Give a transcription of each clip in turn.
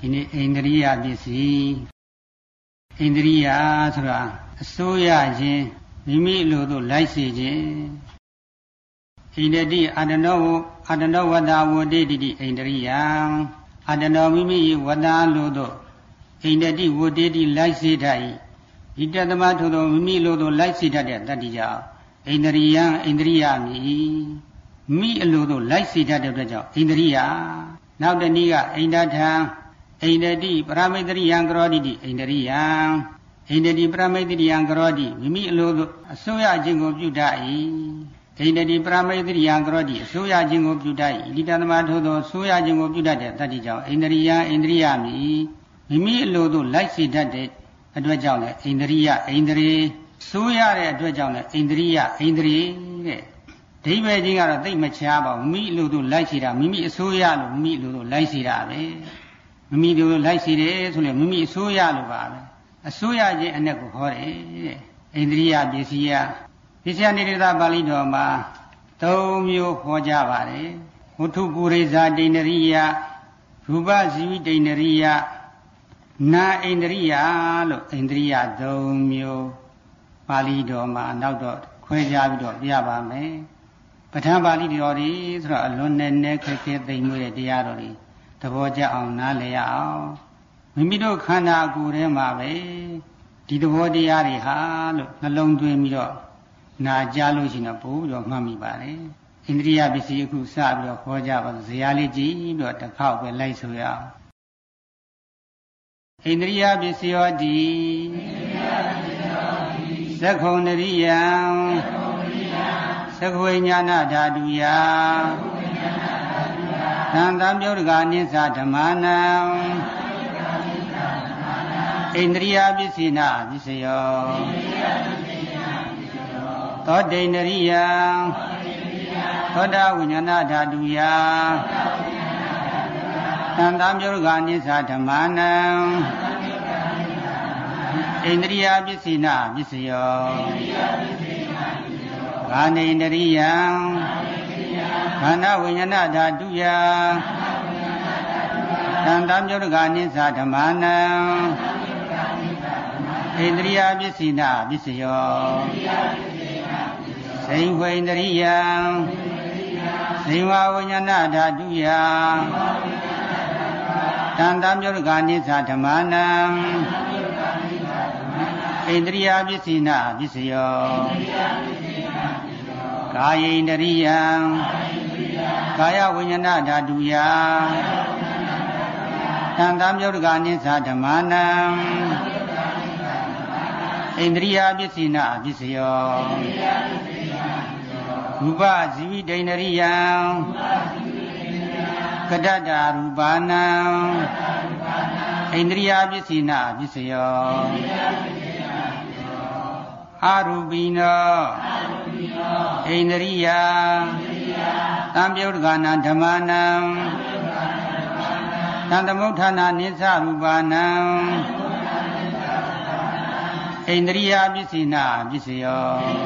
ဒီနေ့ဣန္ဒြိယပစ္စည်းဣန္ဒြိယဆိုတာအစိုးရခြင်းမိမိလိုသို့လိုက်စေခြင်းဣန္ဒတိအတနောဝတ္တဝတိတိဣန္ဒြိယအတနောမိမိဝတ္တလိုသို့ဣန္ဒတိဝတိတိလိုက်စေတတ်၏ဒီတသမထို့သောမိမိလိုသို့လိုက်စေတတ်တဲ့တတ္တိကြောင့်ဣန္ဒြိယဣန္ဒြိယမည်မိအလိုသို့လိုက်စေတတ်တဲ့အတွက်ကြောင့်ဣန္ဒြိယနောက်တနည်းကဣန္ဒထံဣန္ဒတိပရမိတ္တိယံကရောတိဣန္ဒြိယဣန္ဒတိပရမိတ္တိယံကရောတိမိမိအလိုသို့အစိုးရခြင်းကိုပြုတတ်၏ဣန္ဒတိပရမိတ္တိယံကရောတိအစိုးရခြင်းကိုပြုတတ်၏ဣတိတသမထို့သောအစိုးရခြင်းကိုပြုတတ်တဲ့တတ္တိကြောင့်ဣန္ဒြိယဣန္ဒြိယမည်မိမိအလိုသို့လိုက်စေတတ်တဲ့အတွက်ကြောင့်လည်းဣန္ဒြိယဣန္ဒြေစိုးရတဲ့အတွက်ကြောင့်လည်းဣန္ဒြိယဣန္ဒြေတဲ့ဒိဗေကြီးကတော့သိမချားပါဘူးမိမိအလိုသို့လိုက်စီတာမိမိအစိုးရလို့မိမိအလိုသို့လိုက်စီတာပဲမိမိတို့လိုက်စီတယ်ဆိုရင်မိမိအစိုးရလို့ပါပဲအစိုးရခြင်းအ내ကိုခေါ်တယ်တဲ့ဣန္ဒြိယပစ္စည်းယပစ္စယနိဒေသပါဠိတော်မှာ၃မျိုးဟောကြပါတယ်ဝဋ္ထုပုရိသဒိန္ဒရိယရူပဇီဝိဒိန္ဒရိယနာဣန္ဒြိယလို့ဣန္ဒြိယ၃မျိုးပါဠိတော်မှာနောက်တော့ခွဲခြားပြီးတော့ပြပါမယ်ပဋ္ဌာန်းပါဠိတော်တွေဆိုတော့အလွန်နဲ့ခက်ခဲသိမ်မွေးတဲ့တရားတော်တွေသဘောကျအောင်နားလည်ရအောင်မိမိတို့ခန္ဓာကိုယ်ထဲမှာပဲဒီသဘောတရားတွေဟာလို့နှလုံးသွင်းပြီးတော့နာကြားလို့ရှိရင်တော့ပို့ပြီးတော့မှတ်မိပါတယ်ဣန္ဒြိယပစ္စည်းအခုစပြီးတော့ခေါ်ကြပါဇရာလေးကြည့်ပြီးတော့တစ်ခေါက်ပဲလိုက်ဆိုရအောင်ဣန္ဒြိယပစ္စယောတိသက္ခုံတရိယံသက္ခဝိညာဏဓာတုယသံသမြုဒ္ဒဂာနိသဓမ္မနံဣန္ဒြိယပစ္စေနပစ္စယောသောဒိန္ဒရိယံသောတာဝိညာဏဓာတုယသံသမြုဒ္ဒဂာနိသဓမ္မနံဣန္ဒြိယပစ္စေနပစ္စယောဂာနိန္ဒရိယံခန္ဓာဝိညာဏဓာတုယသံသမြုဒ္ဒဂာနိသဓမ္မနံဣန္ဒြိယပစ္စေနပစ္စယောစိံဝိန္ဒရိယံဇိဝဝိညာဏဓာတုယသံသမြုဒ္ဒဂာနိသဓမ္မနံဣန္ဒြိယပစ္စေနပစ္စယောကာယိန္ဒရိယံကာယဝိညာဏဓာတုယသံသမြုဒ္ဒဂာနိသဓမ္မနံဣန္ဒြိယပစ္စေနပစ္စယောရူပဇီဝိဒိန္ဒရိယံကတ္တတာရူပနံဣန္ဒြိယပစ္စေနပစ္စယောအာရူပိနောဣန္ဒြိယသံပြုဒ္ဒဂာနဓမ္မနံသံသမုဋ္ဌာနာနိသရူပနံဣန္ဒြိယပစ္စေနပစ္စယော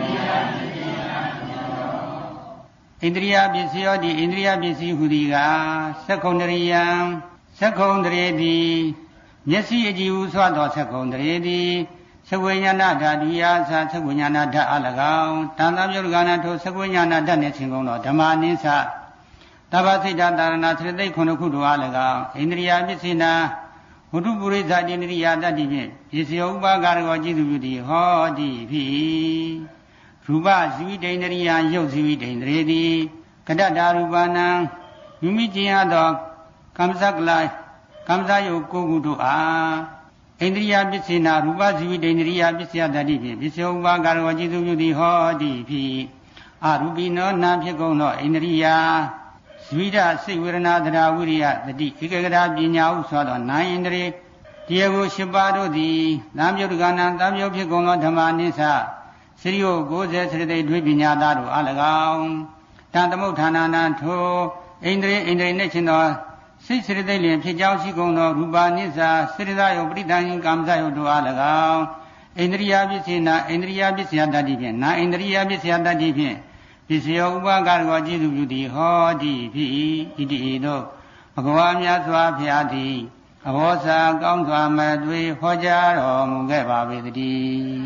ဣန္ဒြိယပစ္စယောတိဣန္ဒြိယပစ္စည်းဟူသည်ကသက္ခုံတရိယံသက္ခုံတရေတိမျက်စိအကြည့်ဟုဆိုသောသက္ခုံတရေတိသဝိညာဏဓာတုယသသဝိညာဏဓာတ်အ၎င်းတန်သမယုဒ္ဒဂာနထိုသဝိညာဏဓာတ်နှင့်ချင်းကုန်သောဓမ္မနိသတဗ္ဗစိတ်တတာရဏသရတိခုနှစ်ခုတို့အ၎င်းဣန္ဒြိယပစ္စေနဝဋ္ထုပုရိသဣန္ဒြိယတတ္တိဖြင့်ပစ္စယောဥပါကာရကောจิตပြုတိဟောတိဖြစ်ရူပဇီဝိဒိန္ဒရိယယုတ်ဇီဝိဒိန္ဒရေတိကတ္တတာရူပနံမိမိကျင်ရသောကမ္မစကလကမ္မစယုတ်ကိုခုတို့အားဣန္ဒြိယပစ္စေနရူပဇီဝိဒိန္ဒရိယပစ္စယတတ္တိဖြင့်ပစ္စယောဥပါကာရကောจิตပြုတိဟောတိဖြစ်အရူပိနောနာဖြစ်ကုန်သောဣန္ဒြိယဇဝိဒစိတ်ဝေဒနာသဒ္ဓဝိရိယတတိဧကဂရပညာဟုဆိုသောနာယန္တရေတရားကို၈ပါးတို့သည်သံယုဒ္ဒဂာနံသံယုတ်ဖြစ်ကုန်သောဓမ္မနိသစရိယ90စရတိဒွေပညာသားတို့အ၎င်းတန်သမုဋ္ဌာနာနံထိုဣန္ဒြေနှင့်ချင်းသောစိတ်စရတိလျင်ဖြစ်ကြောင်းရှိကုန်သောရူပနိသစရိသယုပရိဒံကာမဇယုတို့အ၎င်းဣန္ဒြိယပစ္စေနဣန္ဒြိယပစ္စယတတ္တိဖြင့်နာဣန္ဒြိယပစ္စယတတ္တိဖြင့်ပစ္စယောဥပါကာရကောจิตပြုတိဟောတိဖြစ်ဣတိဤသို့ဘဂဝါမြတ်စွာဘုရားသည်အဘောစာကောင်းစွာမသွေဟောကြားတော်မူခဲ့ပါပေတည်း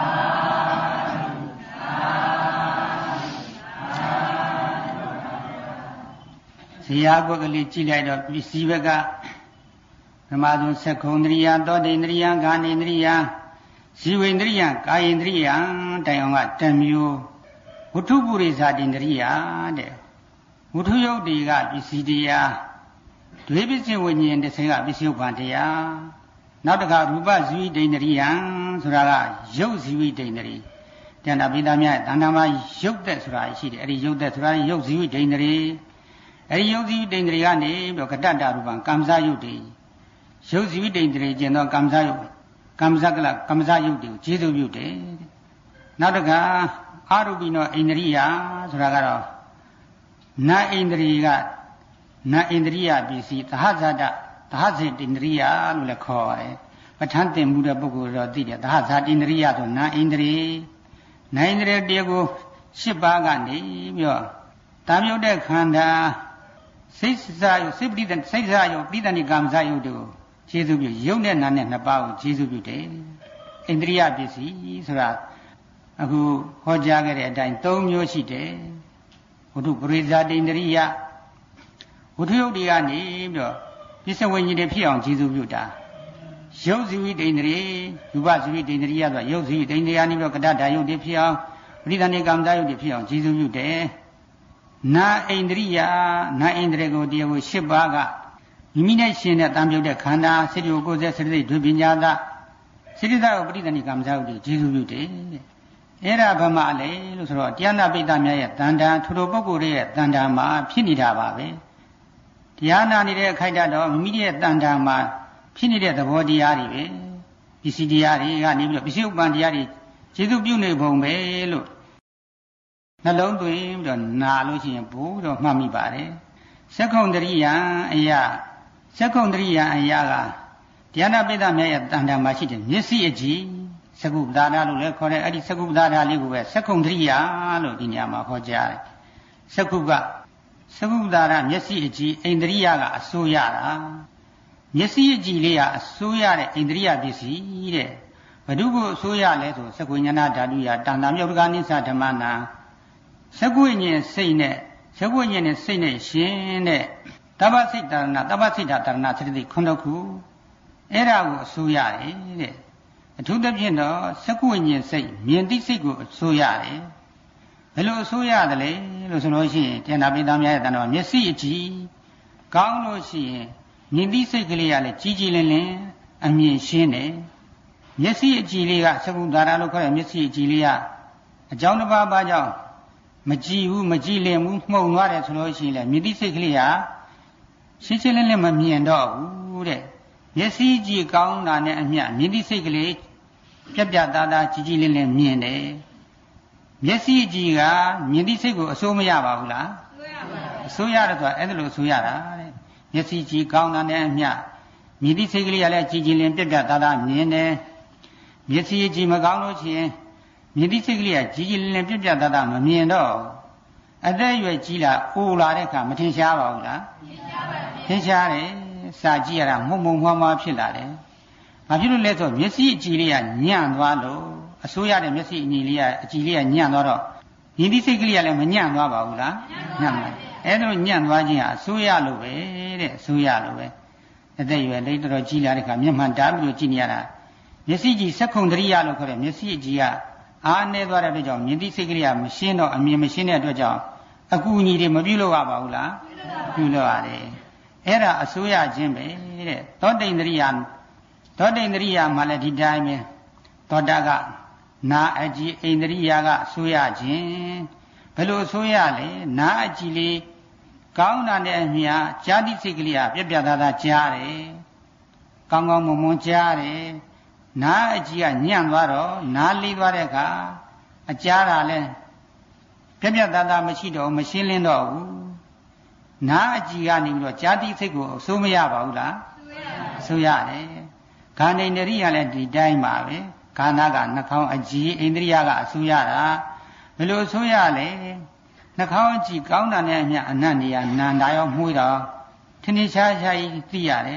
ဇေယျဘုကလေးကြည့်လိုက်တော့ပစ္စည်းဘက်ကဓမ္မဆုံးသက္ခုံတရိယသောတိန္ဒရိယဂာနိန္ဒရိယဇီဝိန္ဒရိယကာယိန္ဒရိယတိုင်အောင်ကတမျိုးဝတ္ထုပုရိသတိန္ဒရိယတဲ့ဝတ္ထုယုတ်တိကပစ္စည်းတရားဒွေပစ္စည်းဝိညာဉ်တစ်ဆယ်ကပစ္စည်းဥပ္ပန်တရားနောက်တစ်ခါရူပဇီဝိတ္တိန္ဒရိယဆိုတာကရုပ်ဇီဝိတ္တိန္ဒရိတဏ္ဍပိတမြတ်တဏ္ဍမှာရုပ်သက်ဆိုတာရှိတယ်အဲ့ဒီရုပ်သက်ဆိုတာရုပ်ဇီဝိတ္တိန္ဒရိအဲ့ဒီရုပ်ဇီဝိတ္တိန္ဒရိကနေပြီးတော့ကတ္တတရူပံကမ္မဇယုတ်တိရုပ်ဇီဝိတ္တိန္ဒရိကျင်သောကမ္မဇယုတ်ကမ္မဇကလကမ္မဇယုတ်တိကိုကျေစုပြုတယ်နောက်တစ်ခါအာရုပိနောဣန္ဒရိယဆိုတာကတော့နာဣန္ဒရိကနာဣန္ဒရိယပစ္စည်းသဟဇာတသဟဇေတဣန္ဒရိယလို့လည်းခေါ်ရတယ်ပဋ္ဌာန်းသင်မှုတဲ့ပုဂ္ဂိုလ်တော့သိတယ်သဟဇာတဣန္ဒရိယဆိုနာဣန္ဒရိနာဣန္ဒရိတရားကို၈ပါးကနေပြီးတော့တာမြုပ်တဲ့ခန္ဓာစိတ်စားယုစိတ်ပဋိသစိတ်စားယုပဋိသန္ဓိကမ္မဇယုတို့ကျေစုပြုယုတ်နဲ့နာနဲ့နှစ်ပါးကိုကျေစုပြုတယ်ဣန္ဒရိယပစ္စည်းဆိုတာအခုဟောကြားခဲ့တဲ့အတိုင်း၃မျိုးရှိတယ်ဝတ္ထုပရိဇာတိန္ဒရိယဝတ္ထုယုတ်တွေကနေပြီးတော့ပစ္စဝိညာဉ်တွေဖြစ်အောင်ကျေစုပြုတာရုပ်ဇီဝိတ္တိန္ဒရိရူပဇီဝိတ္တိန္ဒရိယဆိုတာရုပ်ဇီဝိတ္တိန္ဒရိယနေပြီးတော့ကတ္တဓာယုတ်တွေဖြစ်အောင်ပရိသန္ဓေကမ္မဇယုတ်တွေဖြစ်အောင်ကျေစုပြုတယ်နာဣန္ဒရိယနာဣန္ဒြေကိုတရားကို၈ပါးကမိမိနဲ့ရှင်တဲ့တံပြုတ်တဲ့ခန္ဓာစိတ္တကိုကိုယ်ဆက်စိတ္တိဒွေပညာသစိတ္တကိုပရိသန္ဓေကမ္မဇယုတ်တွေကျေစုပြုတယ်အဲ့ဒါဘာမှလဲလို့ဆိုတော့တရားနာပိဋကများရဲ့တန်တန်ထိုပုဂ္ဂိုလ်ရဲ့တန်တန်မှာဖြစ်နေတာပါပဲတရားနာနေတဲ့အခိုက်အတန့်မိမိရဲ့တန်တန်မှာဖြစ်နေတဲ့သဘောတရားတွေပဲပစ္စည်းတရားတွေကနေပြီးတော့ပစ္စည်းဥပ္ပန်တရားတွေကျေစုပြုနေပုံပဲလို့နှလုံးသွင်းပြီးတော့နာလို့ရှိရင်ဘိုးတော့မှတ်မိပါတယ်သက္ခုံတရိယအရာသက္ခုံတရိယအရာကတရားနာပိဋကများရဲ့တန်တန်မှာရှိတဲ့မျက်စိအကြည့်သက္ကုပ္ပဒါနလို့လည်းခေါ်တယ်အဲ့ဒီသက္ကုပ္ပဒါနလေးကိုပဲသက္ခုံတရိယလို့ဒီနေရာမှာဟောကြားတယ်သက္ကုကသက္ကုပ္ပဒါနမျက်စိအကြည့်ဣန္ဒရိယကအစိုးရတာမျက်စိအကြည့်လေးကအစိုးရတဲ့ဣန္ဒရိယပစ္စည်းတဲ့ဘဒုကိုအစိုးရလဲဆိုသက္ကုဉ္ဉာဏဓာတုယတန်တာမြုပ်တကနိစ္စဓမ္မနာသက္ကုဉ္ဉဉ်စိတ်နဲ့သက္ကုဉ္ဉဉ်နဲ့စိတ်နဲ့ရှင်တဲ့တပ္ပစိတ်တရဏတပ္ပစိတ်တရဏသတိခုနှစ်ခုအဲ့ဒါကိုအစိုးရတယ်တဲ့အထူးသဖြင့်တော့သက္ကုဉ္ဉဉ်စိတ်မြင်သိစိတ်ကိုအစိုးရတယ်ဘယ်လိုအစိုးရတယ်လဲလို့ဆိုလို့ရှိရင်တရားနာပိသားများရဲ့တဏ္ဍာမျက်စိအကြည့်ကောင်းလို့ရှိရင်မြင်သိစိတ်ကလေးကလည်းကြီးကြီးလင်းလင်းအမြင်ရှင်းတယ်မျက်စိအကြည့်လေးကသက္ကုဒါရလို့ခေါ်တဲ့မျက်စိအကြည့်လေးကအကြောင်းတစ်ပါးပါကြောင့်မကြည့်ဘူးမကြည့်လင်ဘူးမှုံသွားတယ်ဆိုလို့ရှိရင်လည်းမြင်သိစိတ်ကလေးဟာရှင်းရှင်းလင်းလင်းမမြင်တော့ဘူးတဲ့မျက်စိကြည့်ကောင်းတာနဲ့အမျှမြင်သိစိတ်ကလေးပြက်ပြက်သားသားကြီးကြီးလင်းလင်းမြင်တယ်မျက်စိကြည့်ကမြင်သိစိတ်ကိုအစိုးမရပါဘူးလားအစိုးရတယ်ဆိုတာအဲ့ဒါလို့အစိုးရတာတဲ့မျက်စိကြည့်ကောင်းတာနဲ့အမျှမြင်သိစိတ်ကလေးကလည်းကြီးကြီးလင်းပြက်ပြက်သားသားမြင်တယ်မျက်စိကြည့်မကောင်းလို့ရှိရင်မြင်သိစိတ်ကလေးကကြီးကြီးလင်းလင်းပြက်ပြက်သားသားမမြင်တော့အသက်အရွယ်ကြီးလာအိုလာတဲ့အခါမထင်ရှားပါဘူးလားထင်ရှားတယ်စာကြည့်ရတာမှုံမှုံမှားမှားဖြစ်လာတယ်ဘာဖြစ်လို့လဲဆိုမျက်စိအကြည့်လေးကညံ့သွားလို့အစိုးရတဲ့မျက်စိအကြည့်လေးကညံ့သွားတော့မြင်သိစိတ်ကလေးကလည်းမညံ့သွားပါဘူးလားညံ့ပါအဲ့ဒါညံ့သွားခြင်းဟာအစိုးရလို့ပဲတဲ့အစိုးရလို့ပဲအသက်အရွယ်လေးတော်ကြီးလာတဲ့အခါမျက်မှန်တားပြီးတော့ကြည့်နေရတာမျက်စိကြည့်သက္ခုံတရိယလို့ခေါ်တဲ့မျက်စိအကြည့်ကအားနည်းသွားတဲ့အတွက်ကြောင့်မြင်သိစိတ်ကလေးကမရှင်းတော့အမြင်မရှင်းတဲ့အတွက်ကြောင့်အကူအညီတွေမပြုလုပ်ရပါဘူးလားပြုလုပ်ရတယ်အဲ့ဒါအစိုးရခြင်းပဲတဲ့သောတိန္ဒရိယမှာလည်းဒီတိုင်းပဲသောတာကနာအကြည်ဣန္ဒရိယကအစိုးရခြင်းဘယ်လိုအစိုးရလဲနာအကြည်လေးကောင်းတာနဲ့အမျှဇာတိစိတ်ကလေးဟာပြက်ပြက်သားသားကြားတယ်ကောင်းကောင်းမွန်မွန်ကြားတယ်နာအကြည်ကညံ့သွားတော့နာလေးသွားတဲ့အခါအကြားတာလဲပြက်ပြက်သားသားမရှိတော့မရှင်းလင်းတော့ဘူးနာအကြည်ကနေပြီးတော့ဇာတိစိတ်ကိုအစိုးမရပါဘူးလားအစိုးရတယ်ခန္ဓာဣန္ဒြိယလည်းဒီတိုင်းပါပဲခန္ဓာကနှာခေါင်းအကြည်ဣန္ဒြိယကအစိုးရတာဘယ်လိုအစိုးရလဲနှာခေါင်းအကြည်ကောင်းတာနဲ့အမျှအနတ်နေရနန္တာရောမှုတော့ထင်ထင်ရှားရှားသိရတယ်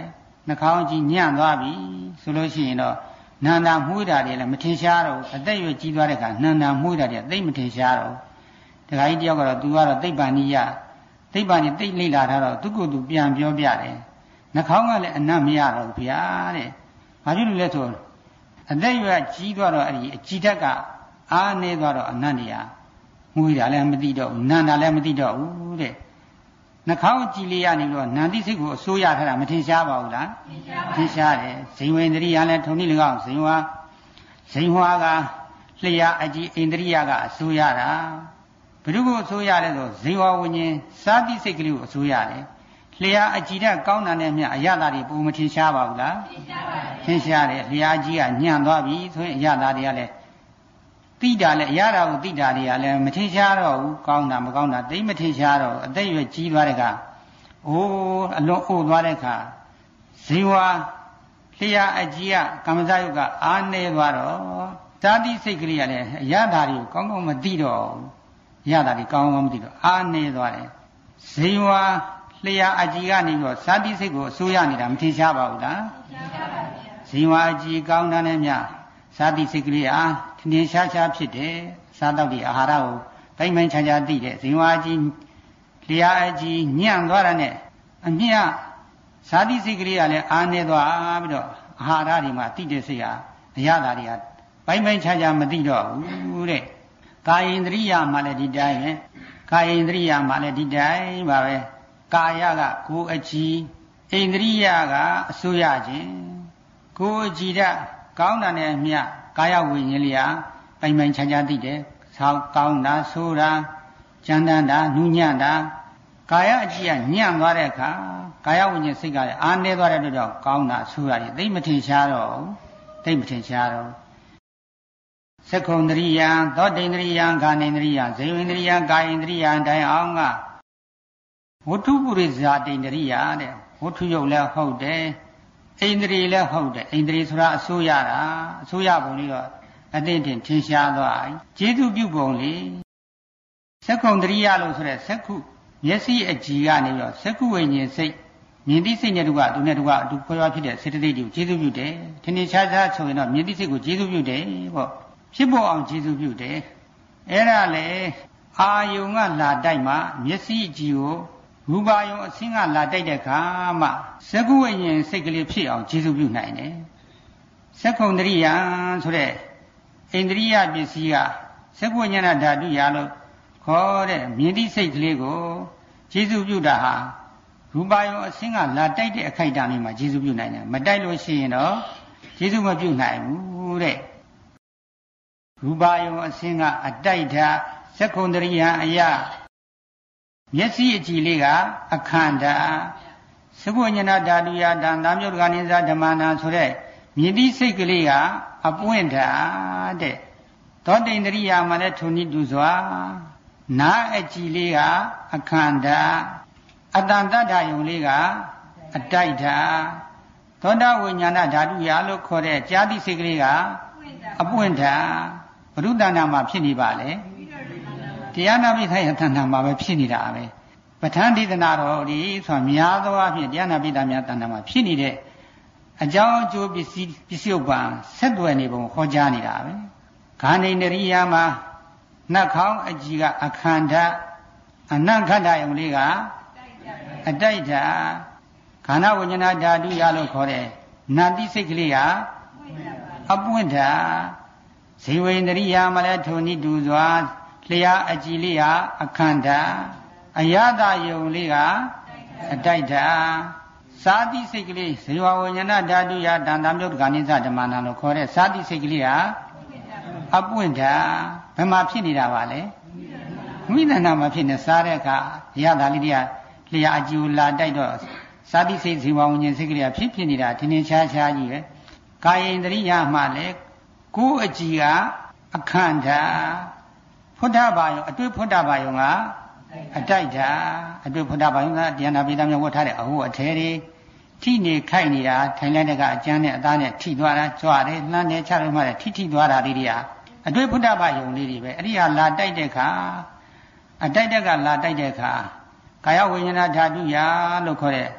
နှာခေါင်းကြီးညံ့သွားပြီဆိုလို့ရှိရင်တော့နန္တာမှုတာတွေလည်းမထင်ရှားတော့အသက်ရွယ်ကြီးသွားတဲ့အခါနန္တာမှုတာတွေသိမထင်ရှားတော့ဒကာကြီးတယောက်ကတော့သူကတော့သိပ္ပံနိယသိပ္ပံนี่သိလိလာထားတော့သူကသူပြန်ပြောပြတယ်နှာခေါင်းကလည်းအနတ်မရတော့ဘူးဗျာတဲ့ဘာဖြစ်လို့လဲဆိုအသက်ရွယ်ကြီးသွားတော့အဲ့ဒီအကြည်ဓာတ်ကအားနေသွားတော့အနတ်နေရငွေတာလည်းမသိတော့ဘူးနန္တာလည်းမသိတော့ဘူးတဲ့နှာခေါင်းကြည်လေးရနေတော့နန္တိစိတ်ကိုအစိုးရထားတာမထင်ရှားပါဘူးလားထင်ရှားတယ်ဇိဝိန္ဒရိယလည်းထုံနည်း၎င်းဇိဝါကလျှာအကြည်ဣန္ဒရိယကအစိုးရတာဘယ်သူကိုအစိုးရလဲဆိုဇိဝဝิญဉ်စာတိစိတ်ကလေးကိုအစိုးရတယ်လျှာအကြည်တဲ့ကောင်းတာနဲ့မြအရသာတွေပုံမထင်ရှားပါဘူးလားထင်ရှားတယ်လျှာကြီးကညံ့သွားပြီဆိုရင်အရသာတွေကလည်းတိတာလည်းအရသာကိုတိတာတွေကလည်းမထင်ရှားတော့ဘူးကောင်းတာမကောင်းတာတိတ်မထင်ရှားတော့အသက်ရွယ်ကြီးသွားတဲ့အခါအိုးအလွန်အိုသွားတဲ့အခါဇိဝလျှာအကြည်ကကမ္မဇယုတ်ကအားနေသွားတော့သာတိစိတ်ကလေးကလည်းအရသာတွေကိုကောင်းကောင်းမသိတော့ရတာဒီကောင်းကောင်းမသိတော့အားနေသွားတယ်ဇိဝလျှာအကြည်ကနေပြီးတော့သာတိစိတ်ကိုအစိုးရနေတာမထင်ရှားပါဘူးလားထင်ရှားပါဗျာဇိဝအကြည်ကောင်းတာနဲ့မြသာတိစိတ်ကလေးအားထင်ရှားရှားဖြစ်တယ်စားတော့ဒီအာဟာရကိုတိုင်းပိုင်းခြားခြားသိတယ်ဇိဝအကြည်လျှာအကြည်ညံ့သွားတာနဲ့အမြတ်သာတိစိတ်ကလေးကလည်းအားနေသွားပြီးတော့အာဟာရတွေမှာသိတဲ့စိတ်ဟာအရသာတွေကပိုင်းပိုင်းခြားခြားမသိတော့ဘူးတဲ့ကာယန္တရိယမှာလည်းဒီတိုင်းပဲကာယန္တရိယမှာလည်းဒီတိုင်းပါပဲကာယကကိုယ်အကြည်ဣန္ဒရိယကအစိုးရခြင်းကိုယ်အကြည်ဓာတ်ကောင်းတာနဲ့မြတ်ကာယဝိညာဉ်လျာပိုင်းပိုင်းခြားခြားသိတယ်ဆောက်ကောင်းတာဆိုးတာကြမ်းတမ်းတာနူးညံ့တာကာယအကြည်ကညံ့သွားတဲ့အခါကာယဝိညာဉ်စိတ်ကလည်းအားနည်းသွားတဲ့အတွက်ကြောင့်ကောင်းတာဆိုးတာတွေသိမထင်ရှားတော့သိမထင်ရှားတော့သက္ခုံတရိယသောတိန္ဒရိယဂာနိန္ဒရိယဇေဝိန္ဒရိယကာယန္ဒရိယတိုင်အောင်ကဝတ္ထုပုရိဇာတိန္ဒရိယတဲ့ဝတ္ထုယုတ်လည်းဟုတ်တယ်ဣန္ဒြေလည်းဟုတ်တယ်ဣန္ဒြေဆိုတာအစိုးရတာအစိုးရပုံလေးတော့အသိတင်ထင်ရှားသွားကျေးဇူးပြုပုံလေးသက္ခုံတရိယလို့ဆိုတဲ့သက္ခုမျက်စိအကြည်ကနေပြီးတော့သက္ခုဝိညာဉ်စိတ်မြင်သိစိတ်နဲ့တူကသူနဲ့တူကအတူခွဲခြားဖြစ်တဲ့စေတသိက်တွေကိုကျေးဇူးပြုတယ်ထင်ထင်ရှားရှားဆိုရင်တော့မြင်သိစိတ်ကိုကျေးဇူးပြုတယ်ပေါ့ဖြစ်ပေါ်အောင်ကျေးဇူးပြုတယ်အဲ့ဒါလေအာယုံကလာတိုက်မှမျက်စိကြည်ကိုရူပါယုံအဆင်းကလာတိုက်တဲ့အခါမှသက္ကုဝိညာဉ်စိတ်ကလေးဖြစ်အောင်ကျေးဇူးပြုနိုင်တယ်သက္ခုံတရိယဆိုတဲ့ဣန္ဒြိယပစ္စည်းကသက္ကုဝိညာဏဓာတုရာလို့ခေါ်တဲ့မြင်သိစိတ်ကလေးကိုကျေးဇူးပြုတာဟာရူပါယုံအဆင်းကလာတိုက်တဲ့အခိုက်အတန့်လေးမှာကျေးဇူးပြုနိုင်တယ်မတိုက်လို့ရှိရင်တော့ကျေးဇူးမပြုနိုင်ဘူးတဲ့ရူပါယုံအဆင်းကအတိုက်ဓာတ်သက္ခုံတရိယအယမျက်စိအကြည်လေးကအခန္ဓာသက္ကုညနာဓာတုယတံသာမြုပ်ကနိစ္စဓမ္မနာဆိုတဲ့မြင်သိစိတ်ကလေးကအပွင့်ဓာတ်တဲ့သောတိန္ဒရိယမှာလည်းထုံနည်းတူစွာနာအကြည်လေးကအခန္ဓာအတန်တတ္ထယုံလေးကအတိုက်ဓာတ်သောတာဝိညာဏဓာတုယလို့ခေါ်တဲ့ကြာတိစိတ်ကလေးကအပွင့်ဓာတ်ဘုရုတ္တနာမှာဖြစ်နေပါလေတရားနာပိဋကယတဏ္ဍာမှာပဲဖြစ်နေတာပဲပဋ္ဌာန်းဒေသနာတော်ဒီဆိုတာများသောအားဖြင့်တရားနာပိဋကများတဏ္ဍာမှာဖြစ်နေတဲ့အကြောင်းအကျိုးပစ္စည်းဥပ္ပံဆက်သွယ်နေပုံဟောကြားနေတာပဲခန္ဓိန္ဒရိယာမှာနှာခေါင်းအကြည်ကအခန္ဓာအနခန္ဓာယုံလေးကအတိုက်ဓာတ်ခန္ဓာဝိညာဏဓာတုရလို့ခေါ်တဲ့နာတိစိတ်ကလေးကအပွင့်ဓာတ်ဇေဝိန္ဒရိယာမှာလည်းထိုနည်းတူစွာလျှာအကြည်လေးဟာအခန္ဓာအယတယုံလေးကအတိုက်ဓာတ်သာတိစိတ်ကလေးဇေဝဝိညာဏဓာတုယတန်တမြုပ်ကနိစ္စဓမ္မနာလို့ခေါ်တဲ့သာတိစိတ်ကလေးဟာအပွင့်ဓာတ်ဘယ်မှာဖြစ်နေတာပါလဲမိသနာမှာဖြစ်နေစားတဲ့အခါအယတလေးတွေကလျှာအကြည်လာတိုက်တော့သာတိစိတ်ဇေဝဝိညာဉ်စိတ်ကလေးကဖြစ်နေတာထင်ထင်ရှားရှားကြီးပဲကာယန္တရိယမှာလည်းကိုယ်အကြည်ကအခန္ဓာဖုဒ္ဓဘာယုံအတွေ့ဖုဒ္ဓဘာယုံကအတိုက်ဓာတ်အတွေ့ဖုဒ္ဓဘာယုံကတရားနာပိဋကမျိုးဝတ်ထားတဲ့အဟုအထဲတွေထိနေခိုက်နေတာထိုင်လိုက်တဲ့ကအကျမ်းနဲ့အသားနဲ့ထိသွားတာကြွတယ်လှမ်းတယ်ချတယ်မှတယ်ထိသွားတာလေးတွေကအတွေ့ဖုဒ္ဓဘာယုံလေးတွေပဲအဲ့ဒီဟာလာတိုက်တဲ့အခါအတိုက်တက်ကလာတိုက်တဲ့အခါကာယဝိညာဏဓာတုယလို့ခေါ်တဲ့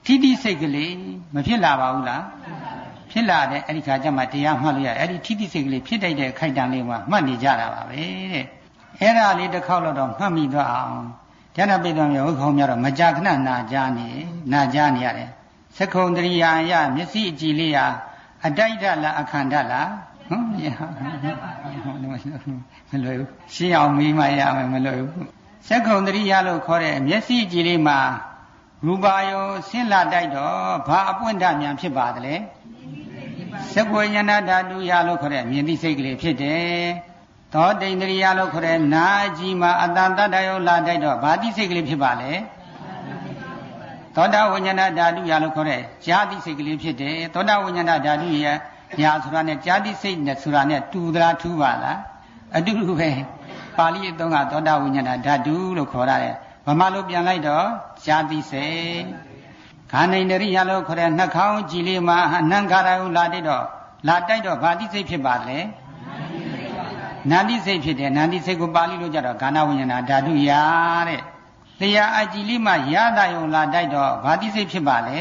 ထိတိစိတ်ကလေးမဖြစ်လာပါဘူးလားဖြစ်လာတဲ့အဲ့ဒီခါကျမှတရားမှတ်လို့ရအဲ့ဒီထိတိစိတ်ကလေးဖြစ်တတ်တဲ့ခိုက်တံလေးမှာမှတ်နေကြတာပါပဲတဲ့အဲ့ဒါလေးတစ်ခေါက်တော့မှတ်မိသွားအောင်ဉာဏပိဋကမြေဝိခေါင်းများတော့မကြာခဏနာကြားနေရတယ်သက္ခုံတရိယာယမျက်စိအကြည့်လေးဟာအတိုက်ဓာတ်လားအခန္ဓာလားမလွယ်ဘူးရှင်းအောင်မေးမှရမယ်မလွယ်ဘူးသက္ခုံတရိယာလို့ခေါ်တဲ့မျက်စိကြည့်လေးမှာရူပါယောဆင်းလာတိုက်တော့ဘာအပွင့်ဓာတ်များဖြစ်ပါသလဲသက္ကဝဉာဏဓာတုယလို့ခေါ်တဲ့မြင်သိစိတ်ကလေးဖြစ်တယ်သောတိန္ဒရိယလို့ခေါ်တဲ့နာအကြည့်မှာအတန်တတ္တယောလာတိုက်တော့ဘာသိစိတ်ကလေးဖြစ်ပါလဲသောတာဝိညာဏဓာတုယလို့ခေါ်တဲ့ဈာတိစိတ်ကလေးဖြစ်တယ်သောတာဝိညာဏဓာတုယညာဆိုတာနဲ့ဈာတိစိတ်နဲ့ဆိုတာနဲ့တူသလားထူးပါလားအတူတူပဲပါဠိအသုံးကသောတာဝိညာဏဓာတုလို့ခေါ်ရတယ်ဗမာလိုပြန်လိုက်တော့ဈာတိစိတ်ခန္ဓိန္ဒရိယလို့ခေါ်တဲ့နှာခေါင်းကြည်လေးမှာအနံခါရဟုလာတိုက်တော့ဘာတိစိတ်ဖြစ်ပါလဲနန္တိစိတ်ဖြစ်တယ်နန္တိစိတ်ကိုပါဠိလိုကြတော့ခန္ဓာဝိညာဏဓာတုယတဲ့တရားအကြည်လေးမှာရတာယုံလာတိုက်တော့ဘာတိစိတ်ဖြစ်ပါလဲ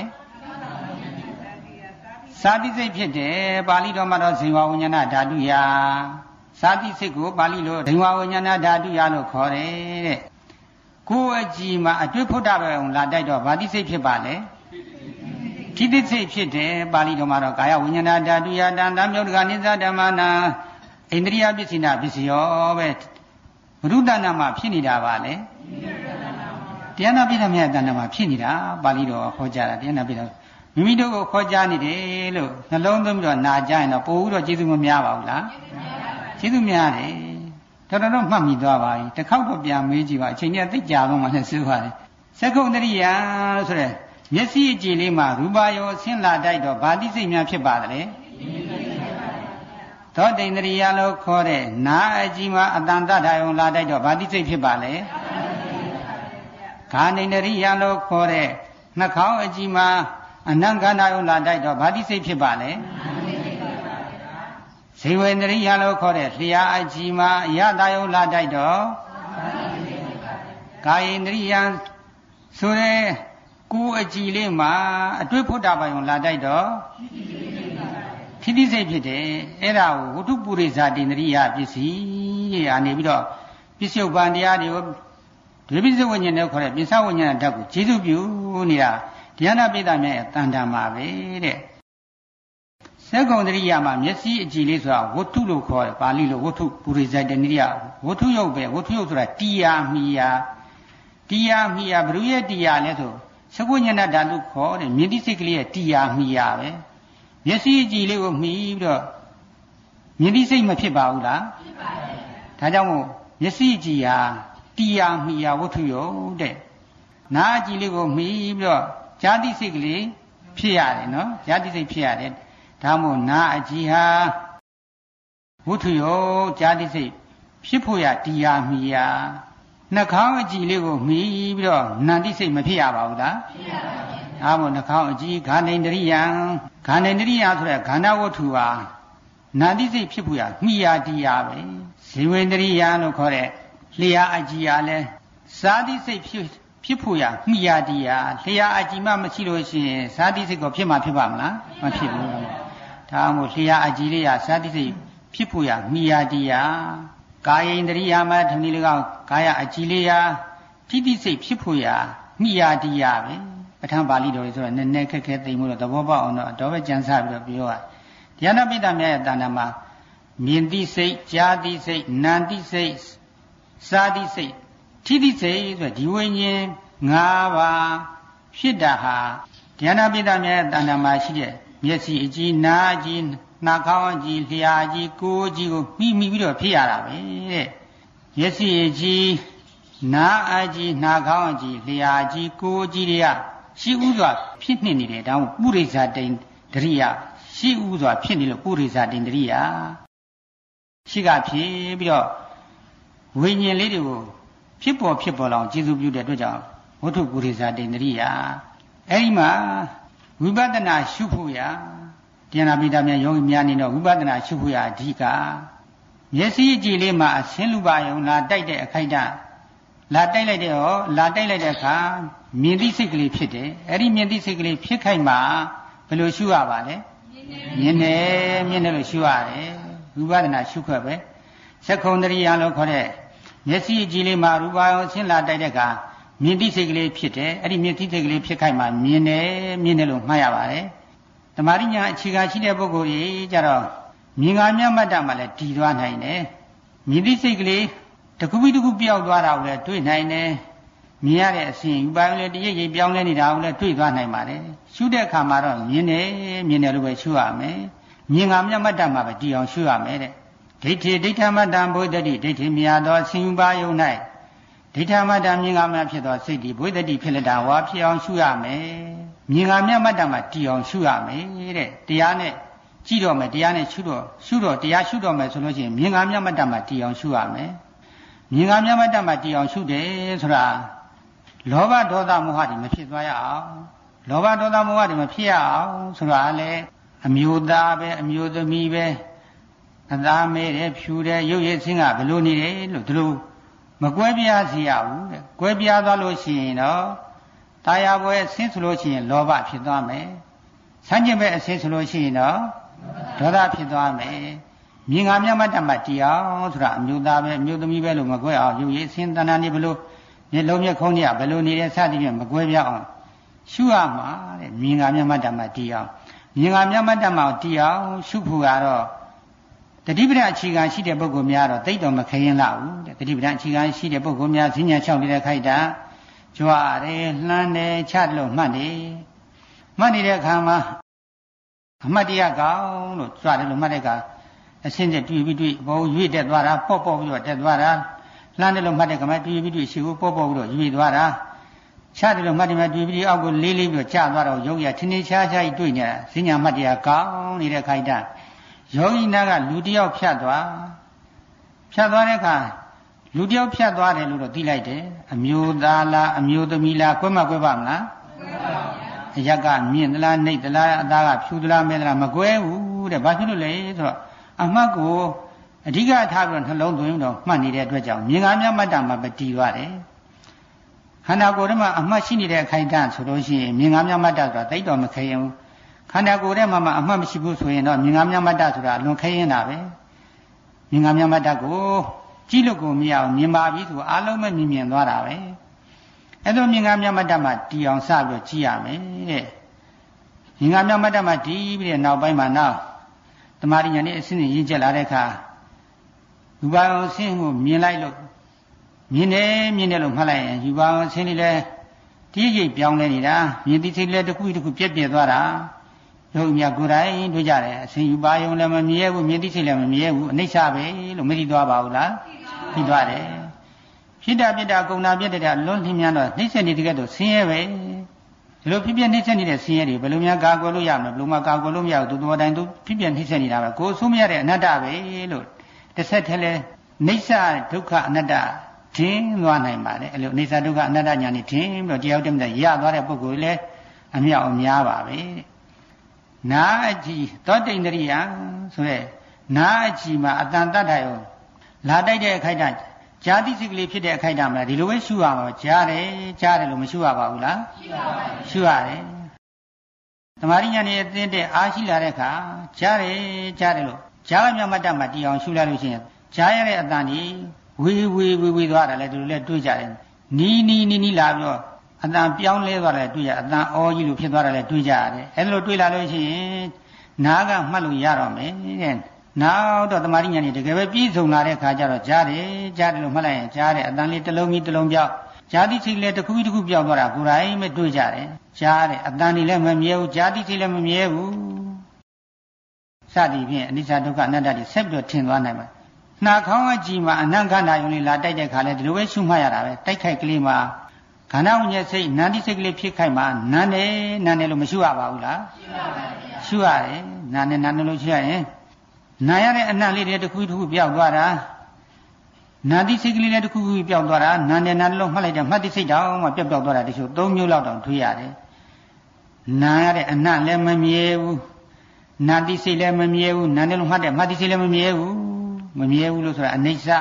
သာတိစိတ်ဖြစ်တယ်ပါဠိတော်မှာတော့ဇိဝဝိညာဏဓာတုယသာတိစိတ်ကိုပါဠိလိုဇိဝဝိညာဏဓာတုယလို့ခေါ်တယ်တဲ့ကိုယ်အကြည်မှာအတွေ့ဖုဒ္ဓဘယုံလာတိုက်တော့ဘာတိစိတ်ဖြစ်ပါလဲထိတိစိတ်ဖြစ်တယ်ပါဠိတော်မှာတော့ကာယဝိညာဏဓာတုယတံသံယုတ်တကနိစ္စဓမ္မနာဣန္ဒြိယပစ္စိနာပစ္စယောပဲဘုရုတ္တနာမှာဖြစ်နေတာပါလေတရားနာပိဋကမြတ်တဏ္ဍာမှာဖြစ်နေတာပါဠိတော်ခေါ်ကြတာတရားနာပိဋကမိမိတို့ကိုခေါ်ကြနေတယ်လို့နှလုံးသွင်းပြီးတော့နာကြရင်တော့ပို့ပြီးတော့ကျေးဇူးမများပါဘူးလားကျေးဇူးများတယ်တော်တော်မှတ်မိသွားပါပြီတစ်ခေါက်တော့ပြန်မေးကြည့်ပါအချိန်ကြီးသိကြတော့မှလည်းစိုးပါတယ်သက္ကုံတရိယာဆိုတဲ့မျက်စိအကြည့်လေးမှာရူပါယောဆင်းလာတိုက်တော့ဘာတိစိတ်များဖြစ်ပါသလဲသောတိန္ဒရိယလို့ခေါ်တဲ့နာအကြည့်မှာအတန်တထာယုံလာတိုက်တော့ဘာတိစိတ်ဖြစ်ပါလဲခန္ဓိန္ဒရိယလို့ခေါ်တဲ့နှာခေါင်းအကြည့်မှာအနံခန္ဓာယုံလာတိုက်တော့ဘာတိစိတ်ဖြစ်ပါလဲဇေဝန္ဒရိယလို့ခေါ်တဲ့လျှာအကြည့်မှာအယတာယုံလာတိုက်တော့ကာယေန္ဒရိယဆိုတဲ့ကိုယ်အကြည့်လေးမှာအတွေ့ဖုဒ္ဓဘာယုံလာတိုက်တော့ထိတိစိတ်ဖြစ်တယ်အဲ့ဒါကိုဝတ္ထုပုရိသတိန္ဒရိယပစ္စည်းကနေပြီးတော့ပစ္စုပန်တရားတွေကိုဒွေပိစဝိညာဉ်နဲ့ခေါ်တဲ့ပိဿဝိညာဏဓာတ်ကိုကျေစုပြုနေတာတရားနာပိဋကမြတ်ရဲ့တန်တံမှာပဲတဲ့သက္ကုံတရိယမှာမျက်စိအကြည့်လေးဆိုတာဝတ္ထုလို့ခေါ်တယ်ပါဠိလိုဝတ္ထုပုရိသတိန္ဒရိယဝတ္ထုယုတ်ပဲဝတ္ထုယုတ်ဆိုတာတရားမိယာဘ누구ရဲ့တရားလဲဆိုသက္ကုဉာဏဓာတ်လို့ခေါ်တယ်မြင်သိစိတ်ကလေးရဲ့တရားမိယာပဲမျက်စိအကြည့်လေးကိုမှီပြီးတော့မြင်သိစိတ်မဖြစ်ပါဘူးလားဖြစ်ပါတယ်ဒါကြောင့်မို့မျက်စိအကြည့်ဟာတရားမိယာဝတ္ထုယုတ်တဲ့နားအကြည့်လေးကိုမှီပြီးတော့ဈာတိစိတ်ကလေးဖြစ်ရတယ်နော်ဈာတိစိတ်ဖြစ်ရတယ်ဒါမို့နားအကြည့်ဟာဝတ္ထုယုတ်ဈာတိစိတ်ဖြစ်ဖို့ရတရားမိယာနှာခေါင်းအကြည့်လေးကိုမှီပြီးတော့နန္တိစိတ်မဖြစ်ရပါဘူးလားဖြစ်ရပါဘူးဒါမို့နှာခေါင်းအကြည့်ခန္ဓိန္ဒရိယခန္ဓိန္ဒရိယဆိုတဲ့ခန္ဓာဝတ္ထုဟာနန္တိစိတ်ဖြစ်ဖို့ရမိယာတရားပဲဇေဝန္ဒရိယလို့ခေါ်တဲ့လျှာအကြည့်ဟာလဲသာတိစိတ်ဖြစ်ဖို့ရမိယာတရားလျှာအကြည့်မှမရှိလို့ရှိရင်သာတိစိတ်ကိုဖြစ်မှာဖြစ်ပါမလားမဖြစ်ဘူးဒါမို့လျှာအကြည့်လေးဟာသာတိစိတ်ဖြစ်ဖို့ရမိယာတရားကာယန္ဒရိယမှာထမီ၎င်းကာယအကြည်လေးရာထိတိစိတ်ဖြစ်ဖို့ရာမိယာတရားပဲပဋ္ဌာန်းပါဠိတော်ကြီးဆိုတော့နည်းနည်းခက်ခဲသိမှုတော့သဘောပေါက်အောင်တော့ပဲကြံစားပြီးတော့ပြောရတရားနာပိဋကမြတ်ရဲ့တဏ္ဍာမှာမြင်သိစိတ်ကြားသိစိတ်နာသိစိတ်စားသိစိတ်ထိတိစိတ်ဆိုဒီဝိညာဉ်၅ပါးဖြစ်တာဟာတရားနာပိဋကမြတ်ရဲ့တဏ္ဍာမှာရှိတဲ့မျက်စိအကြည့်နားအကြည့်နှာခေါင်းအကြည့်လျှာအကြည့်ကိုယ်အကြည့်ကိုမိပြီးတော့ဖြစ်ရတာပဲတဲ့မျက်စိအကြည့်နားအကြည့်နှာခေါင်းအကြည့်လျှာအကြည့်ကိုယ်အကြည့်တွေကရှိဥစွာဖြစ်နေတယ်ဒါမှပုရိသတိန္ဒရိယရှိဥစွာဖြစ်နေလို့ပုရိသတိန္ဒရိယရှိကဖြစ်ပြီးတော့ဝိညာဉ်လေးတွေကိုဖြစ်ပေါ်လောင်ကျေစုပြုတဲ့အတွက်ကြောင့်ဝတ္ထုပုရိသတိန္ဒရိယအဲဒီမှာဝိပဿနာရှုဖို့ရတရားနာပိဋကမြတ်ယောဂီများနေတော့ဝိပဿနာရှုဖို့ရအဓိကမျက်စိအကြည့်လေးမှာအဆင်းလူပါယုံလာတိုက်တဲ့အခိုက်အတန့်လာတိုက်လိုက်တဲ့ဟောလာတိုက်လိုက်တဲ့အခါမြင်သိစိတ်ကလေးဖြစ်တယ်အဲ့ဒီမြင်သိစိတ်ကလေးဖြစ်ခိုက်မှာဘယ်လိုရှုရပါလဲမြင်တယ်လို့ရှုရတယ်ဝိပဿနာရှုခွက်ပဲသက္ကုံတရိယာလို့ခေါ်တဲ့မျက်စိအကြည့်လေးမှာရူပရောဆင်းလာတိုက်တဲ့အခါမြင်သိစိတ်ကလေးဖြစ်တယ်အဲ့ဒီမြင်သိစိတ်ကလေးဖြစ်ခိုက်မှာမြင်တယ်လို့မှတ်ရပါတယ်တမာရိညာအခြေခံရှိတဲ့ပုဂ္ဂိုလ်ကြီးကြတော့မြင်ငါမြတ်မှတ်တာမှလည်းတည်သွားနိုင်တယ်မြင်သိစိတ်ကလေးတခုပြီးတခုပြောက်သွားတာကိုလည်းတွေ့နိုင်တယ်မြင်ရတဲ့အစဉ်ဥပါယလည်းတရိပ်ရိပ်ပြောင်းလဲနေတာကိုလည်းတွေ့သွားနိုင်ပါတယ်ရှုတဲ့အခါမှာတော့မြင်တယ်လို့ပဲရှုရမယ်မြင်ငါမြတ်မှတ်တာမှပဲတည်အောင်ရှုရမယ်တဲ့ဒိဋ္ဌိဒိဋ္ဌမတ္တဘုဒ္ဓတိဒိဋ္ဌိမြာသောအစဉ်ဥပါယုံ၌ဒိဋ္ဌမတ္တမြင်ငါမြတ်ဖြစ်သောစိတ်ဒီဘုဒ္ဓတိဖြစ်လက်တာဝါဖြစ်အောင်ရှုရမယ်မြင်ငါမြတ်မှတ်တာမှတည်အောင်ရှုရမယ်တဲ့တရားနဲ့ကြည့်တော့မယ်တရားနဲ့ရှုတော့တရားရှုတော့မယ်ဆိုလို့ရှိရင်မြင်ငါမြတ်မှတ်တာမှတည်အောင်ရှုရမယ်မြင်ငါမြတ်မှတ်တာမှတည်အောင်ရှုတယ်ဆိုတာလောဘဒေါသမောဟတွေမဖြစ်သွားရအောင်လောဘဒေါသမောဟတွေမဖြစ်ရအောင်ဆိုတာလေအမျိုးသားပဲအမျိုးသမီးပဲအသားမဲတယ်ဖြူတယ်ရုပ်ရည်ဆင်းကဘယ်လိုနေတယ်လို့ဒီလိုမကွဲပြားစေရဘူးတဲ့ကွဲပြားသွားလို့ရှိရင်တော့တာယာပွဲဆင်းဆိုလို့ရှိရင်လောဘဖြစ်သွားမယ်ဆန်းကျင်ပဲအဆင်းဆိုလို့ရှိရင်တော့ဒေါသဖြစ်သွားမယ်မြင်ငါမြတ်မှတ်တတ်မှတရားဆိုတာအမျိုးသားပဲအမျိုးသမီးပဲလို့မကွဲအောင်ရုပ်ရည်ဆင်းတဏ္ဍာနေဘလို့မျက်လုံးမျက်ခုံးကြီးကဘယ်လိုနေတယ်စသည်ဖြင့်မကွဲပြားအောင်ရှုရမှာတဲ့မြင်ငါမြတ်မှတ်တတ်မှတရားမြင်ငါမြတ်မှတ်တတ်မှတရားရှုဖို့ကတော့တတိပဒအခြေခံရှိတဲ့ပုဂ္ဂိုလ်များတော့သိတော့မခရင်လောက်ဘူးတဲ့တတိပဒအခြေခံရှိတဲ့ပုဂ္ဂိုလ်များဈဉ္ညာလျှောက်နေတဲ့ခိုက်တာကြွားတယ်လှမ်းတယ်ချလို့မှတ်နေတဲ့အခါမှာအမှတ်တရကောင်းလို့ကြွားတယ်လို့မှတ်တဲ့အခါအစင်းတဲ့တွေ့ပြီးဘောရွေ့တက်သွားတာပေါ့ပြီးတော့တက်သွားတာလှမ်းတယ်လို့မှတ်တဲ့အခါမှာတွေ့ပြီးရှေ့ကိုပေါ့ပြီးတော့ရွေ့သွားတာချတယ်လို့မှတ်တယ်မှာတွေ့ပြီးအောက်ကိုလေးပြီးတော့ကျသွားတော့ရုပ်ရထင်းထင်းရှားရှားကြီးတွေ့နေတာဈဉ္ညာမှတ်တရကောင်းနေတဲ့ခိုက်တာယောဂီနာကလူတယောက်ဖြတ်သွားတဲ့အခါလူတယောက်ဖြတ်သွားတယ်လို့တော့သိလိုက်တယ်အမျိုးသားလားအမျိုးသမီးလားကွဲပါမလားကွဲပါဗျာအရက်ကမြင့်သလားနှိပ်သလားအသားကဖြူသလားမဲသလားမကွဲဘူးတဲ့ဘာဖြစ်လို့လဲဆိုတော့အမှတ်ကိုအဓိကထားပြီးတော့နှလုံးသွင်းတော့မှတ်နေတဲ့အတွက်ကြောင့်မြင်ငါမြတ်မှတ်တာမှပဲတည်သွားတယ်ခန္ဓာကိုယ်ထဲမှာအမှတ်ရှိနေတဲ့အခိုင်အတန့်ဆိုလို့ရှိရင်မြင်ငါမြတ်မှတ်တာဆိုတာသိတော့မခရင်ဘူးခန္ဓာကိုယ်ထဲမှာမှအမှတ်မရှိဘူးဆိုရင်တော့မြင်ငါမြတ်မှတ်တာဆိုတာလွန်ခရင်တာပဲမြင်ငါမြတ်မှတ်တာကိုကြည့်လို့ကိုမရအောင်မြင်ပါပြီဆိုအားလုံးပဲမြင်သွားတာပဲအဲ့လိုမြင်ငါမြတ်မှတ်တာမှတည်အောင်စပြီးတော့ကြည့်ရမယ်တဲ့မြင်ငါမြတ်မှတ်တာမှတည်ပြီးတဲ့နောက်ပိုင်းမှာနောက်တမာရိညာနဲ့အစဉ်ရင်းကျက်လာတဲ့အခါယူပါအောင်ဆင်းကိုမြင်လိုက်လို့မြင်တယ်လို့မှတ်လိုက်ရင်ယူပါအောင်ဆင်းလေးလဲတည်ရိပ်ပြောင်းလဲနေတာမြင်သိစိတ်လဲတစ်ခုပြက်သွားတာရုပ်မြတ်ကိုယ်တိုင်တွေ့ကြတယ်အစဉ်ယူပါယုံလည်းမမြဲဘူးမြင်သိစိတ်လည်းမမြဲဘူးအနိစ္စပဲလို့မသိသွားပါဘူးလားသိသွားတယ်ဖြစ်တာပြစ်တာကုန်တာပြစ်တဲ့လွန်ထင်းများတော့နှိမ့်ဆက်နေတဲ့ကဲ့သို့ဆင်းရဲပဲဒီလိုဖြစ်နှိမ့်ဆက်နေတဲ့ဆင်းရဲတွေဘယ်လိုများကာကွယ်လို့ရမလဲဘယ်လိုမှကာကွယ်လို့မရဘူးသူတော်တိုင်းသူဖြစ်နှိမ့်ဆက်နေတာပဲကိုယ်ဆိုးမရတဲ့အနတ္တပဲလို့တစ်ဆက်တည်းလဲနှိမ့်ဆက်ဒုက္ခအနတ္တထင်းသွားနိုင်ပါတယ်အဲ့လိုနှိမ့်ဆက်ဒုက္ခအနတ္တညာနဲ့ထင်းပြီးတော့တရားတက်တဲ့ရသွားတဲ့ပုဂ္ဂိုလ်လည်းအမြောက်အများပါပဲနာအကြည်သောတိန္ဒရိယဆိုရဲနာအကြည်မှာအတန်တတ်တယ်လာတိုက်တဲ့အခိုက်အတန့်ဇာတိစိတ်ကလေးဖြစ်တဲ့အခိုက်အတန့်မှာဒီလိုပဲရှုရမှာကြားတယ်လို့မရှုရပါဘူးလားရှုရတယ်သမာဓိဉာဏ်နဲ့အသင်းတဲ့အားရှိလာတဲ့အခါကြားတယ်လို့ကြားရမြတ်မှတ်တတ်မှတည်အောင်ရှုလိုက်လို့ရှိရင်ကြားရတဲ့အတန်ကြီးဝေသွားတယ်လေဒီလိုလဲတွေးကြတယ်နီးလာပြီးတော့အတန်ပြောင်းလဲသွားတယ်တွေ့ရအတန်အောကြီးလို့ဖြစ်သွားတယ်လေတွေ့ကြရတယ်အဲ့လိုတွေ့လာလို့ရှိရင်နားကမှတ်လို့ရတော့မယ်တဲ့နောက်တော့တမာရိညာနေတကယ်ပဲပြည့်စုံလာတဲ့ခါကျတော့ကြားတယ်လို့မှတ်လိုက်ရင်ကြားတယ်အတန်လေးတစ်လုံးပြီးတစ်လုံးပြောက်ဇာတိစိတ်လည်းတစ်ခုပြီးတစ်ခုပြောက်သွားတာကိုယ်တိုင်ပဲတွေ့ကြတယ်ကြားတယ်အတန်လေးလည်းမမြဲဘူးဇာတိစိတ်လည်းမမြဲဘူးစသည်ဖြင့်အနိစ္စဒုက္ခအနတ္တတွေဆက်ပြီးတော့ထင်သွားနိုင်မှာနှာခေါင်းအကြည့်မှာအနန္ခန္ဓာယုံလေးလာတိုက်တဲ့ခါလဲဒီလိုပဲရှုမှတ်ရတာပဲတိုက်ခိုက်ကလေးမှာခန္ဓာဝိညာဉ်စိတ်နန္တိစိတ်ကလေးဖြစ်ခိုက်မှာနန်းတယ်လို့မရှုရပါဘူးလားရှုရတယ်နန်းတယ်လို့ရှုရရင်နာရတဲ့အနံ့လေးတွေတစ်ခုပြောက်သွားတာနာတိစိတ်ကလေးလည်းတစ်ခုပြောက်သွားတာနန်းတယ်လို့မှတ်လိုက်တယ်မှတ်တိစိတ်တောင်မှပြောက်သွားတာတချို့၃မျိုးလောက်တောင်ထွေးရတယ်နာရတဲ့အနံ့လည်းမမြဲဘူးနာတိစိတ်လည်းမမြဲဘူးနန်းတယ်လို့မှတ်တယ်မှတ်တိစိတ်လည်းမမြဲဘူးလို့ဆိုတာအနိစ္စ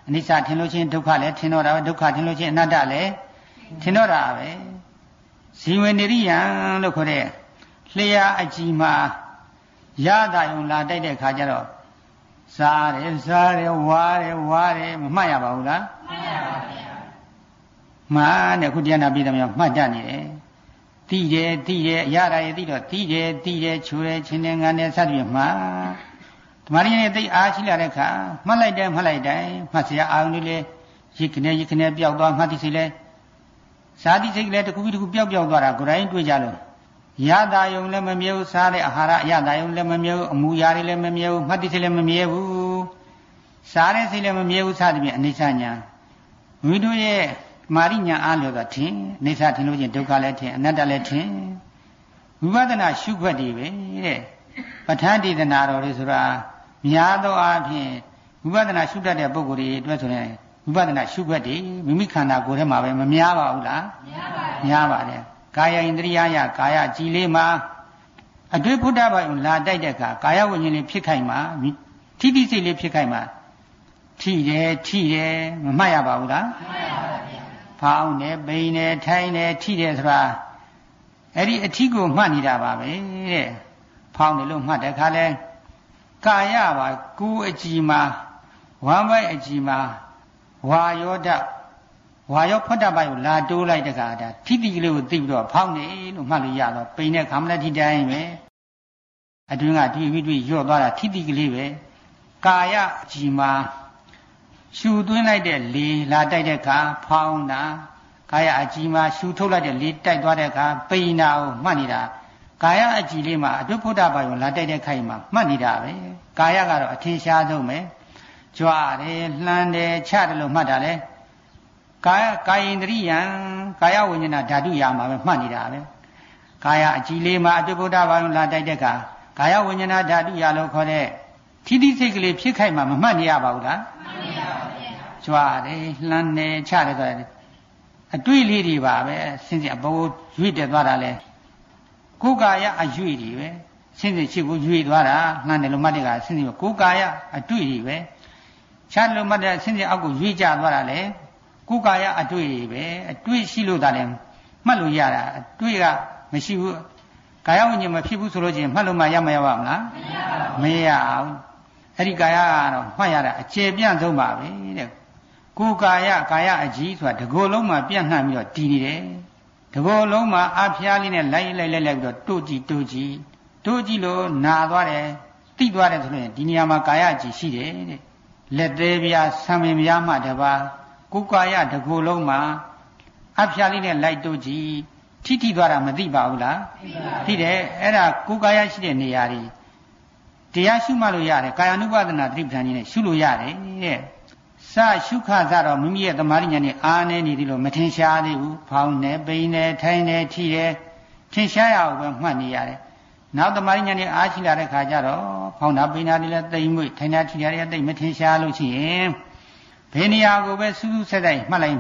အနိစ္စထင်လို့ချင်းဒုက္ခလည်းထင်တော့တာပဲဒုက္ခထင်လို့ချင်းအနတ္တလည်းထင်တော့တာပဲဇီဝနေရိယံလို့ခေါ်တဲ့လျှာအကြည်မှာရတာယုံလာတိုက်တဲ့ခါကျတော့စားတယ်ဝါတယ်မမှတ်ရပါဘူးလားမှတ်ရပါဗျာမှန်တယ်ခုတရားနာပြီးတယ်များမှတ်ကြနေတယ်သိတယ်ရတာရဲ့သိတော့သိတယ်ချိုးတယ်ချင်းတယ်ငန်းတယ်စသဖြင့်မှဓမ္မရင်းနဲ့သိအားရှိလာတဲ့ခါမှတ်လိုက်တယ်မှတ်စရာအာရုံလေးလေရစ်ခနဲ့ပျောက်သွားမှတ်သိစိတ်လဲစာတိစိတ်လည်းတစ်ခုပြီးတစ်ခုပျောက်သွားတာကိုယ်တိုင်တွေ့ကြလို့ရတာယုံလည်းမမြဲဘူးစားတဲ့အာဟာရရတာယုံလည်းမမြဲဘူးအမူအရာတွေလည်းမမြဲဘူးမှတ်သိစိတ်လည်းမမြဲဘူးစားတဲ့စိတ်လည်းမမြဲဘူးစသဖြင့်အနိစ္စညာမိတို့ရဲ့မာရိညာအားလျော်သောထင်အိဋ္ဌထင်လို့ချင်းဒုက္ခလည်းထင်အနတ္တလည်းထင်ဝိပဿနာရှုခွက်တွေပဲတဲ့ပဋ္ဌာန်းဒေသနာတော်တွေဆိုတာများသောအားဖြင့်ဝိပဿနာရှုတတ်တဲ့ပုဂ္ဂိုလ်တွေအတွက်ဆိုရင်ဝိပဿနာရှုခွက်တွေမိမိခန္ဓာကိုယ်ထဲမှာပဲမများပါဘူးလားများပါတယ်ကာယဣန္ဒြိယယကာယကြည်လေးမှာအတွေ့ဘုဒ္ဓဘာသာလာတိုက်တဲ့အခါကာယဝိညာဉ်လေးဖြစ်ခိုက်မှာထိတိစိတ်လေးဖြစ်ခိုက်မှာထိတယ်မမှတ်ရပါဘူးလားမှတ်ရပါဗျာဖောင်းတယ်ပိန်တယ်ထိုင်တယ်ထိတယ်ဆိုတာအဲ့ဒီအထိကိုမှတ်နေတာပါပဲတဲ့ဖောင်းတယ်လို့မှတ်တဲ့အခါလဲကာယပါကိုယ်အကြည်မှာဝမ်းပိုက်အကြည်မှာဝါယောဓဝါယောဖွတ်တပိုက်ကိုလာတိုးလိုက်တဲ့အခါဒါထိတိကလေးကိုသိပြီးတော့ဖောင်းတယ်လို့မှတ်လို့ရတော့ပိန်တဲ့ခါမလက်ထိတိုင်းပဲအတွင်းကတွေ့ရော့သွားတာထိတိကလေးပဲကာယအကြည်မှာရှူသွင်းလိုက်တဲ့လေလာတိုက်တဲ့အခါဖောင်းတာကာယအကြည်မှာရှူထုတ်လိုက်တဲ့လေတိုက်သွားတဲ့အခါပိန်တာကိုမှတ်နေတာကာယအကြည်လေးမှာအတုဖုဒ္ဓဘာယုံလာတိုက်တဲ့ခိုင်မှာမှတ်နေတာပဲကာယကတော့အထင်ရှားဆုံးပဲကြွတယ်လှမ်းတယ်ချတယ်လို့မှတ်တာလေကာယဣန္ဒြိယံကာယဝိညာဏဓာတုရာမှာပဲမှတ်နေတာပဲကာယအကြည်လေးမှာအတုဖုဒ္ဓဘာယုံလာတိုက်တဲ့အခါကာယဝိညာဏဓာတုရာလို့ခေါ်တဲ့ထိတိစိတ်ကလေးဖြစ်ခိုက်မှာမမှတ်နေရပါဘူးလားမှတ်နေရပါဗျာကြွတယ်လှမ်းတယ်ချတယ်ဆိုတဲ့အတွေ့လေးတွေပါပဲဆင်းရဲအပေါ်ရွေ့တက်သွားတာလဲကိုယ်ကာယအရွေ့တွေပဲဆင်းရဲရှိကိုရွေ့သွားတာလှမ်းတယ်လို့မှတ်တဲ့ကဆင်းရဲကိုယ်ကာယအတွေ့တွေပဲချတယ်လို့မှတ်တဲ့ဆင်းရဲအောက်ကိုရွေ့ကျသွားတာလဲကိုယ်ကာယအတွေ့တွေပဲအတွေ့ရှိလို့ဒါလည်းမှတ်လို့ရတာအတွေ့ကမရှိဘူးကာယဝိညာဉ်မဖြစ်ဘူးဆိုလို့ချင်းမှတ်လို့မှရမရပါမလားမရဘူးအဲ့ဒီကာယကတော့မှတ်ရတာအခြေပြန့်ဆုံးပါပဲတဲ့ကိုယ်ကာယအကြည်ဆိုတာတကိုယ်လုံးမှာပြန့်နှံ့ပြီးတော့တည်နေတယ်တကိုယ်လုံးမှာအဖျားလေးနဲ့လိုက်ပြီးတော့တို့ကြည့်လို့နာသွားတယ်တိသွားတယ်ဆိုရင်ဒီနေရာမှာကာယအကြည်ရှိတယ်တဲ့လက်သေးပြားဆံပင်ပြားမှတပါကိုယ်ကာယတကိုယ်လုံးမှာအဖျားလေးနဲ့လိုက်တို့ကြည့်ထိသွားတာမသိပါဘူးလားသိတယ်အဲ့ဒါကိုယ်ကာယရှိတဲ့နေရာတွေတရားရှုမှလို့ရတယ်ကာယ ानु ပါဒနာသတိပဋ္ဌာန်ကြီးနဲ့ရှုလို့ရတယ်တဲ့စရှုခစတော့မိမိရဲ့သမာဓိဉာဏ်နဲ့အားနေနေသည်လို့မထင်ရှားသေးဘူးဖောင်းနေပိန်နေထိုင်နေထိတယ်ထင်ရှားရအောင်ပဲမှတ်နေရတယ်နောက်သမာဓိဉာဏ်နဲ့အားရှိလာတဲ့ခါကျတော့ဖောင်းတာပိန်တာတွေလည်းတိမ်မွေ့ထိုင်တာထိတာတွေလည်းတိမ်မထင်ရှားလို့ရှိရင်ဘယ်နေရာကိုပဲစူးစူးဆက်ဆက်မှတ်လိုက်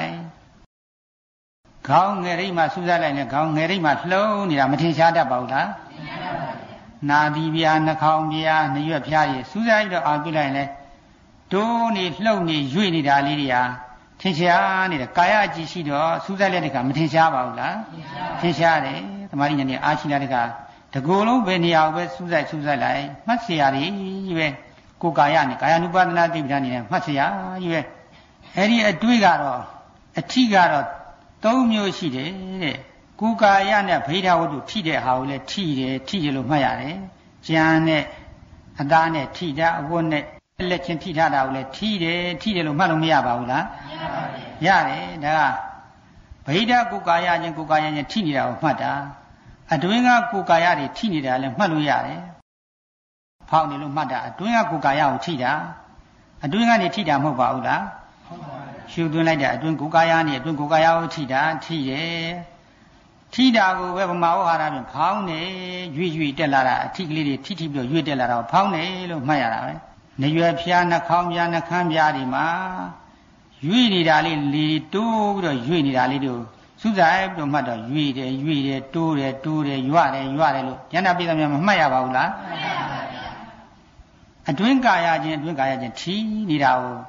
ခေါင်းငယ်ရိပ်မှစူးစမ်းလိုက်နဲ့ခေါင်းငယ်ရိပ်မှလှုံးနေတာမထင်ရှားတတ်ပါဘူးလားနာဒီပြာနှာခေါင်းပြာနှရွက်ပြားကြီးစူးစမ်းပြီးတော့အောင်ပြလိုက်ရင်လေတိုးနေလှုပ်နေရွေ့နေတာလေးတွေဟာထင်ရှားနေတယ်ကာယအကြည့်ရှိတော့စူးစမ်းလိုက်တဲ့အခါမထင်ရှားပါဘူးလားထင်ရှားတယ်သမာဓိဉာဏ်နဲ့အားရှိလာတဲ့အခါတကူလုံးပဲနေရာကိုပဲစူးစမ်းလိုက်မှတ်เสียရတယ်ပဲကိုယ်ကာယနဲ့ကာယ ानु ပါဒနာသိပ္ပံနေနဲ့မှတ်เสียရပဲအဲ့ဒီအတွေ့ကတော့အထိကတော့၃မျိုးရှိတယ်တဲ့ကိုယ်ကာယနဲ့ဗိဓာဝတ္ထုထိတဲ့ဟာကိုလည်းထိတယ်လို့မှတ်ရတယ်ကြံနဲ့အသားနဲ့ထိတာအဝတ်နဲ့လက်ချင်းထိထားတာကိုလည်းထိတယ်လို့မှတ်လို့မရပါဘူးလားရတယ်ဒါကဗိဓာကိုယ်ကာယချင်းထိနေတာကိုမှတ်တာအတွင်းကကိုယ်ကာယတွေထိနေတာလည်းမှတ်လို့ရတယ်ဖောက်နေလို့မှတ်တာအတွင်းကကိုယ်ကာယကိုထိတာအတွင်းကနေထိတာမဟုတ်ပါဘူးလားရှုသွင်းလိုက်တဲ့အတွင်းကိုယ်ကာယနဲ့အတွင်းကိုယ်ကာယကိုထိတယ်ထိတာကိုပဲဗမာဝဟာရဖြင့်ဖောင်းနေရွေ့တက်လာတာအထိကလေးတွေထိပြီးတော့ရွေ့တက်လာတာကိုဖောင်းနေလို့မှတ်ရတာပဲနေရွယ်ဖျားနှာခေါင်းပြားနှာခမ်းပြားဒီမှာရွေ့နေတာလေးလေတိုးပြီးတော့ရွေ့နေတာလေးတို့စူးစိုက်ပြီးတော့မှတ်တော့ရွေ့တယ်တိုးတယ်ရွတယ်လို့ဉာဏ်ပိသမြမမှတ်ရပါဘူးလားမှတ်ရပါဗျာအတွင်းကာယချင်းထိနေတာကို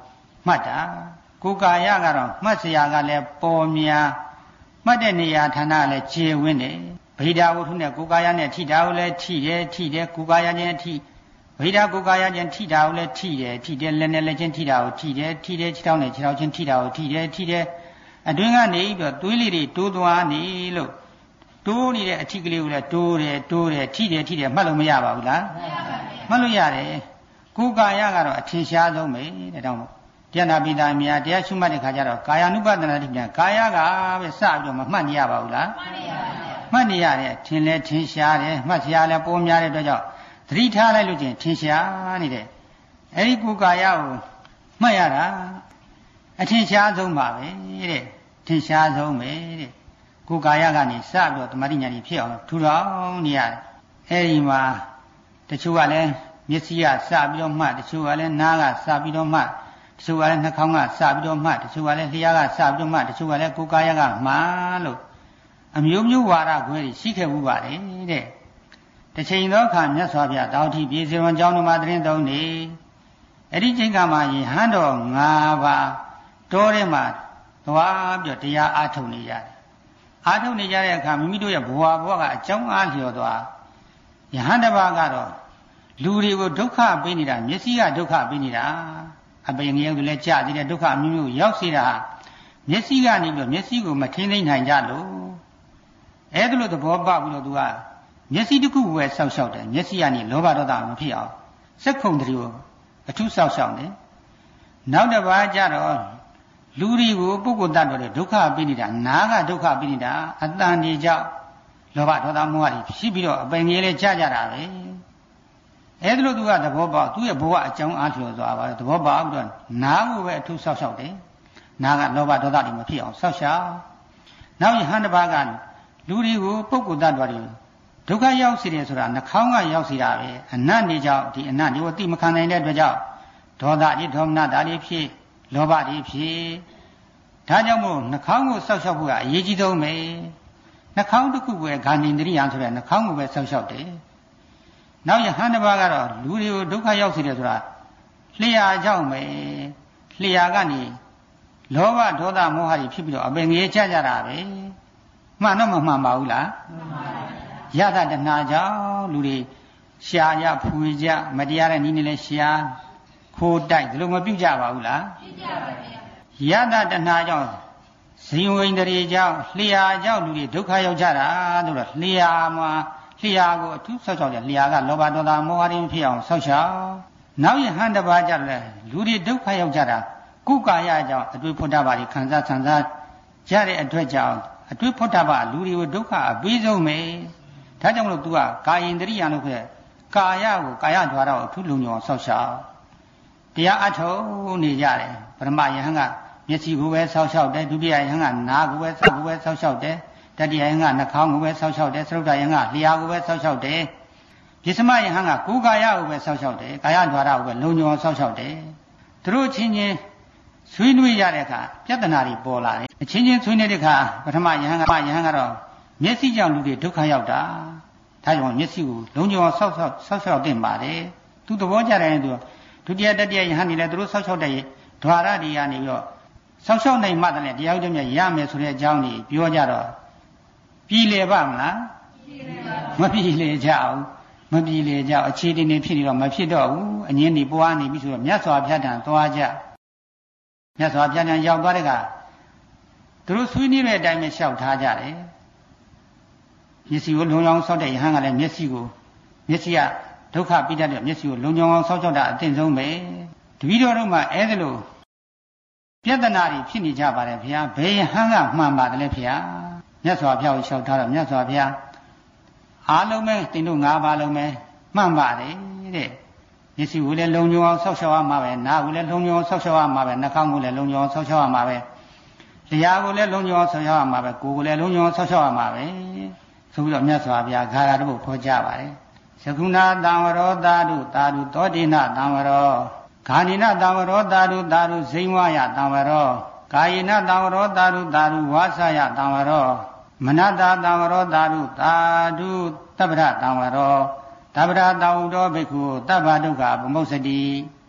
မှတ်တာကိုယ်ကာယကတော့မှတ်စရာကလည်းပေါ်များမှတ်တဲ့နေရာဌာနကလည်းခြေဝင်းတယ်ဗိဓာဝတ္ထုနဲ့ကိုယ်ကာယနဲ့ထိတာကိုလည်းထိတယ်ကိုယ်ကာယချင်းထိဗိဓာကိုယ်ကာယချင်းထိတာကိုလည်းထိတယ်လက်နဲ့လက်ချင်းထိတာကိုထိတယ်ခြေထောက်နဲ့ခြေထောက်ချင်းထိတာကိုထိတယ်အတွင်းကနေပြီးတော့သွေးလေးတွေတိုးသွားနေလို့တိုးနေတဲ့အထိကလေးကိုလည်းတိုးတယ်ထိတယ်မှတ်လို့မရပါဘူးလားမှတ်လို့ရတယ်ကိုယ်ကာယကတော့အထင်ရှားဆုံးပဲတဲ့တောင်းမို့တရားနာပိတာများတရားရှုမှတ်တဲ့ခါကျတော့ကာယ ानु ပဒနာတိပြန်ကာယကပဲစပြီးတော့မမှတ်နေရပါဘူးလားမှတ်နေရတယ်ထင်လဲထင်ရှားတယ်မှတ်စရာလဲပေါ်များတဲ့အတွက်ကြောင့်သတိထားလိုက်လို့ချင်းထင်ရှားနေတဲ့အဲဒီကိုယ်ကာယကိုမှတ်ရတာအထင်ရှားဆုံးပါပဲတဲ့ထင်ရှားဆုံးပဲတဲ့ကိုယ်ကာယကနေစပြီးတော့တမာတိညာဏ်ဖြစ်အောင်ထူထောင်နေရတယ်အဲဒီမှာတချို့ကလည်းမျက်စိကစပြီးတော့မှတ်တချို့ကလည်းနားကစပြီးတော့မှတ်တချို့ကလည်းနှာခေါင်းကစပြီးတော့မှတ်တချို့ကလည်းလျှာကစပြီးတော့မှတ်တချို့ကလည်းကိုယ်ကာယကမှန်လို့အမျိုးမျိုးဝါဒခွဲတွေရှိခဲ့မှုပါတယ်တဲ့တချိန်သောအခါမြတ်စွာဘုရားတောင်ထီပြေစေဝန်ကျောင်းတော်မှာတရင်သုံးနေအဲ့ဒီချိန်ကမှယဟန်တော်၅ပါးတောထဲမှာသွားပြီးတရားအားထုတ်နေရတယ်အားထုတ်နေကြတဲ့အခါမိမိတို့ရဲ့ဘဝကအကြောင်းအားလျော်သွားယဟန်တစ်ပါးကတော့လူတွေကိုဒုက္ခပေးနေတာမျက်စိကဒုက္ခပေးနေတာအပင်ငယ်ကလည်းကြာသေးတဲ့ဒုက္ခအမျိုးမျိုးရောက်စေတာမျက်စိကနေပြီးတော့မျက်စိကိုမထိန်းသိမ်းနိုင်ကြလို့အဲ့ဒါလို့သဘောပေါက်ပြီးတော့သူကမျက်စိတစ်ခုပဲဆောက်ရှောက်တယ်မျက်စိကနေလောဘဒေါသမဖြစ်အောင်စက်ခုံတည်းကိုအထူးဆောက်ရှောက်တယ်နောက်တစ်ပါးကျတော့လူတွေကိုပုဂ္ဂိုလ်တ attva တွေဒုက္ခပေးနေတာနားကဒုက္ခပေးနေတာအတန်တွေကြောင့်လောဘဒေါသမောဟတွေဖြစ်ပြီးတော့အပင်ငယ်လေးကြာကြတာပဲအဲ့ဒါလို့သူကသဘောပေါက်သူ့ရဲ့ဘဝအကြောင်းအားလျော်သွားပါတယ်သဘောပေါက်ပြီးတော့နားကိုပဲအထူးဆောက်ရှောက်တယ်နားကလောဘဒေါသတွေမဖြစ်အောင်ဆောက်ရှောက်နောက်ယဟန်တစ်ပါးကလူတွေကိုပုဂ္ဂိုလ်တ attva တွေဒုက္ခရောက်စေတယ်ဆိုတာနှာခေါင်းကရောက်စေတာပဲအနတ်နေကြောင့်ဒီအနတ်တွေကိုသိမခံနိုင်တဲ့အတွက်ကြောင့်ဒေါသတွေဒေါမနတာတွေဖြစ်လောဘတွေဖြစ်ဒါကြောင့်မို့နှာခေါင်းကိုဆောက်ရှောက်ဖို့ကအရေးကြီးဆုံးပဲနှာခေါင်းတစ်ခုပဲဂာဏိန္ဒရိယဆိုတဲ့နှာခေါင်းကိုပဲဆောက်ရှောက်တယ်နောက်ယဟန်တစ်ပါးကတော့လူတွေကိုဒုက္ခရောက်စေတယ်ဆိုတာလျှာကြောင့်ပဲလျှာကနေလောဘဒေါသမောဟတွေဖြစ်ပြီးတော့အပင်ငယ်ချကြတာပဲမှန်တော့မမှန်ပါဘူးလားမှန်ပါပါယသတဏှာကြောင့်လူတွေရှားကြဖွေကြမတရားတဲ့နည်းနဲ့လဲရှားခိုးတိုက်ဒီလိုမပြုတ်ကြပါဘူးလားပြုတ်ကြပါဗျာယသတဏှာကြောင့်ဇိဝိန္ဒြေကြောင့်လျှာကြောင့်လူတွေဒုက္ခရောက်ကြတာလို့တော့လျှာမှာလျှာကိုအထူးဆောက်ရှောက်တယ်လျှာကလောဘဒေါသမောဟတွေဖြစ်အောင်ဆောက်ရှောက်နောက်ယဟန်တစ်ပါးကြတယ်လူတွေဒုက္ခရောက်ကြတာကုကာယကြောင့်အတွေ့ဖွတ်တာပါတွေခံစားကြတဲ့အတွက်ကြောင့်အတွေ့ဖွတ်တာပါလူတွေကိုဒုက္ခအပေးဆုံးပဲဒါကြောင့်မလို့ तू ကကာယင်တရိယာလို့ခေါ်တဲ့ကာယကိုကာယဓာတ်ကိုအထူးလုံခြုံအောင်ဆောက်ရှောက်တရားအထုတ်နေကြတယ်ပထမယဟန်ကမျက်စိကိုပဲဆောက်ရှောက်တယ်ဒုတိယယဟန်ကနားကိုပဲဆောက်ရှောက်တယ်တတိယယဟန်ကနှာခေါင်းကိုပဲဆောက်ရှောက်တယ်သရုပ်တယဟန်ကလျှာကိုပဲဆောက်ရှောက်တယ်ပစ္စမယဟန်ကကိုယ်ကာယကိုပဲဆောက်ရှောက်တယ်ကာယဓာတ်ကိုပဲလုံခြုံအောင်ဆောက်ရှောက်တယ်သူတို့ချင်းချင်းဆွေးနွေးရတဲ့အခါပြဿနာတွေပေါ်လာတယ်အချင်းချင်းဆွေးနွေးတဲ့အခါပထမယဟန်ကတော့မျက်စိကြောင့်လူတွေဒုက္ခရောက်တာဒါကြောင့်မျက်စိကိုလုံးကျအောင်ဆောက်ရှောက်တင်ပါတယ်သူသဘောကျတယ်သူဒုတိယတတိယယဟန်နေလဲသူတို့ဆောက်ရှောက်တဲ့ဓာရတွေကနေပြီးတော့ဆောက်ရှောက်နိုင်မှလည်းတရားဥဒ္ဓမြတ်ရမယ်ဆိုတဲ့အကြောင်းကြီးပြောကြတော့ပြည်လေပါမလားမပြည်လေကြအောင်အခြေတင်နေဖြစ်နေတော့မဖြစ်တော့ဘူးအငင်းနေပွားနေပြီဆိုတော့မြတ်စွာဘုရားတန်သွားကြမြတ်စွာဘုရားတန်ရောက်သွားတဲ့ကသူတို့ဆွေးနွေးတဲ့အတိုင်းပဲလျှောက်ထားကြတယ်မျက်စိကိုလုံအောင်ဆောက်တဲ့ယဟန်ကလည်းမျက်စိကဒုက္ခပိတတ်တဲ့မျက်စိကိုလုံအောင်ဆောက်တာအသင့်ဆုံးပဲတပည့်တော်တို့မှအဲ့ဒါလို့ပြဿနာတွေဖြစ်နေကြပါတယ်ဗျာဘယ်ယဟန်ကမှန်ပါတယ်လဲဗျာမြတ်စွာဘုရားကိုလျှောက်ထားတော့မြတ်စွာဘုရားအားလုံးပဲတင်တို့၅ပါးလုံးပဲမှန်ပါတယ်တဲ့မျက်စိကိုလည်းလုံအောင်ဆောက်ရှောက်ရမှာပဲနားကိုလည်းလုံအောင်ဆောက်ရှောက်ရမှာပဲနှာခေါင်းကိုလည်းလုံအောင်ဆောက်ရှောက်ရမှာပဲလျှာကိုလည်းလုံအောင်ဆောက်ရှောက်ရမှာပဲကိုယ်ကိုလည်းလုံအောင်ဆောက်ရှောက်ရမှာပဲဆိုပြီးတော့မြတ်စွာဘုရားဂါရတို့ခေါ်ကြပါတယ်သကုဏတံဝရောသာဓုသောတိနတံဝရောဂာနိနတံဝရောသာဓုဇိဝယတံဝရောကာယေနတံဝရောသာဓုဝါစယတံဝရောမနတတံဝရောသာဓုတပ္ပရတံဝရောတပ္ပရတံဥဒောဘိက္ခုတပ္ပဒုက္ခပမုစ္စတိ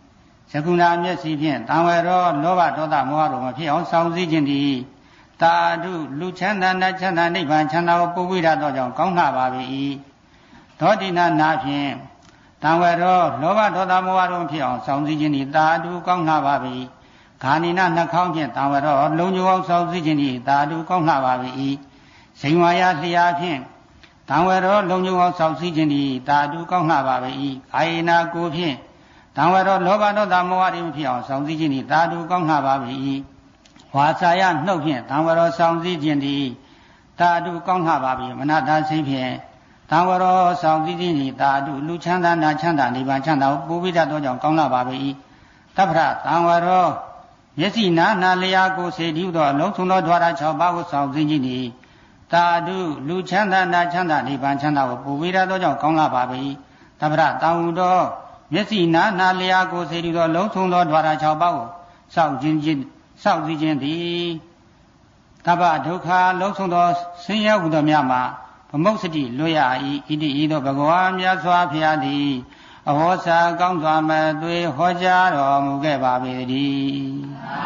သကုဏမျက်စိဖြင့်တံဝရရောလောဘဒေါသမောဟတို့မဖြစ်အောင်ဆောင်စည်းခြင်းသည်သာဓုလူချမ်းသာနတ်ချမ်းသာနိဗ္ဗာန်ချမ်းသာကိုပုဂ္ဂိရသောကြောင့်ကောင်းလှပါ၏သောတိနာနာဖြင့်တံဝရရောလောဘဒေါသမောဟတို့မဖြစ်အောင်ဆောင်စည်းခြင်းသည်သာဓုကောင်းလှပါ၏ခာနိနာနှခေါင်းဖြင့်တံဝရရောလုံညုံအောင်ဆောင်စည်းခြင်းသည်သာဓုကောင်းလှပါ၏ဇိမ်ဝါယလျာဖြင့်တံဝရရောလုံညုံအောင်ဆောင်စည်းခြင်းသည်သာဓုကောင်းလှပါ၏ကာယေနာကိုဖြင့်တံဝရရောလောဘဒေါသမောဟတို့မဖြစ်အောင်ဆောင်စည်းခြင်းသည်သာဓုကောင်းလှပါ၏ဝါစာယနှုတ်ဖြင့်တံဝရရောဆောင်စည်းခြင်းသည်သာဓုကောင်းလှပါ၏မနတစိတ်ဖြင့်တံဝရရောဆောင်စည်းခြင်းသည်သာဓုလူချမ်းသာနာချမ်းသာနိဗ္ဗာန်ချမ်းသာကိုပူပိတတ်သောကြောင့်ကောင်းလှပါ၏တပ္ပရတံဝရရောမျက်စိနာနာလျာကိုစေတည်သောအလုံးစုံသောဓဝရ6ပါးကိုဆောင်စည်းခြင်းသည်သာဓုလူချမ်းသာနာချမ်းသာနိဗ္ဗာန်ချမ်းသာကိုပူပိတတ်သောကြောင့်ကောင်းလှပါ၏တပ္ပရတံဝုသောမျက်စိနာနာလျာကိုစေတည်သောအလုံးစုံသောဓဝရ6ပါးကိုစောင့်စည်းခြင်းသည်တပ္ပဒုက္ခလုံးစုံသောဆင်းရဲဟုသောမြတ်မှာဗမုတ်စတိလွတ်ရ၏ဣတိဤသို့ဘဂဝါမြတ်စွာဘုရားသည်အဟောစာကောင်းစွာမသွေဟောကြားတော်မူခဲ့ပါပေတည်း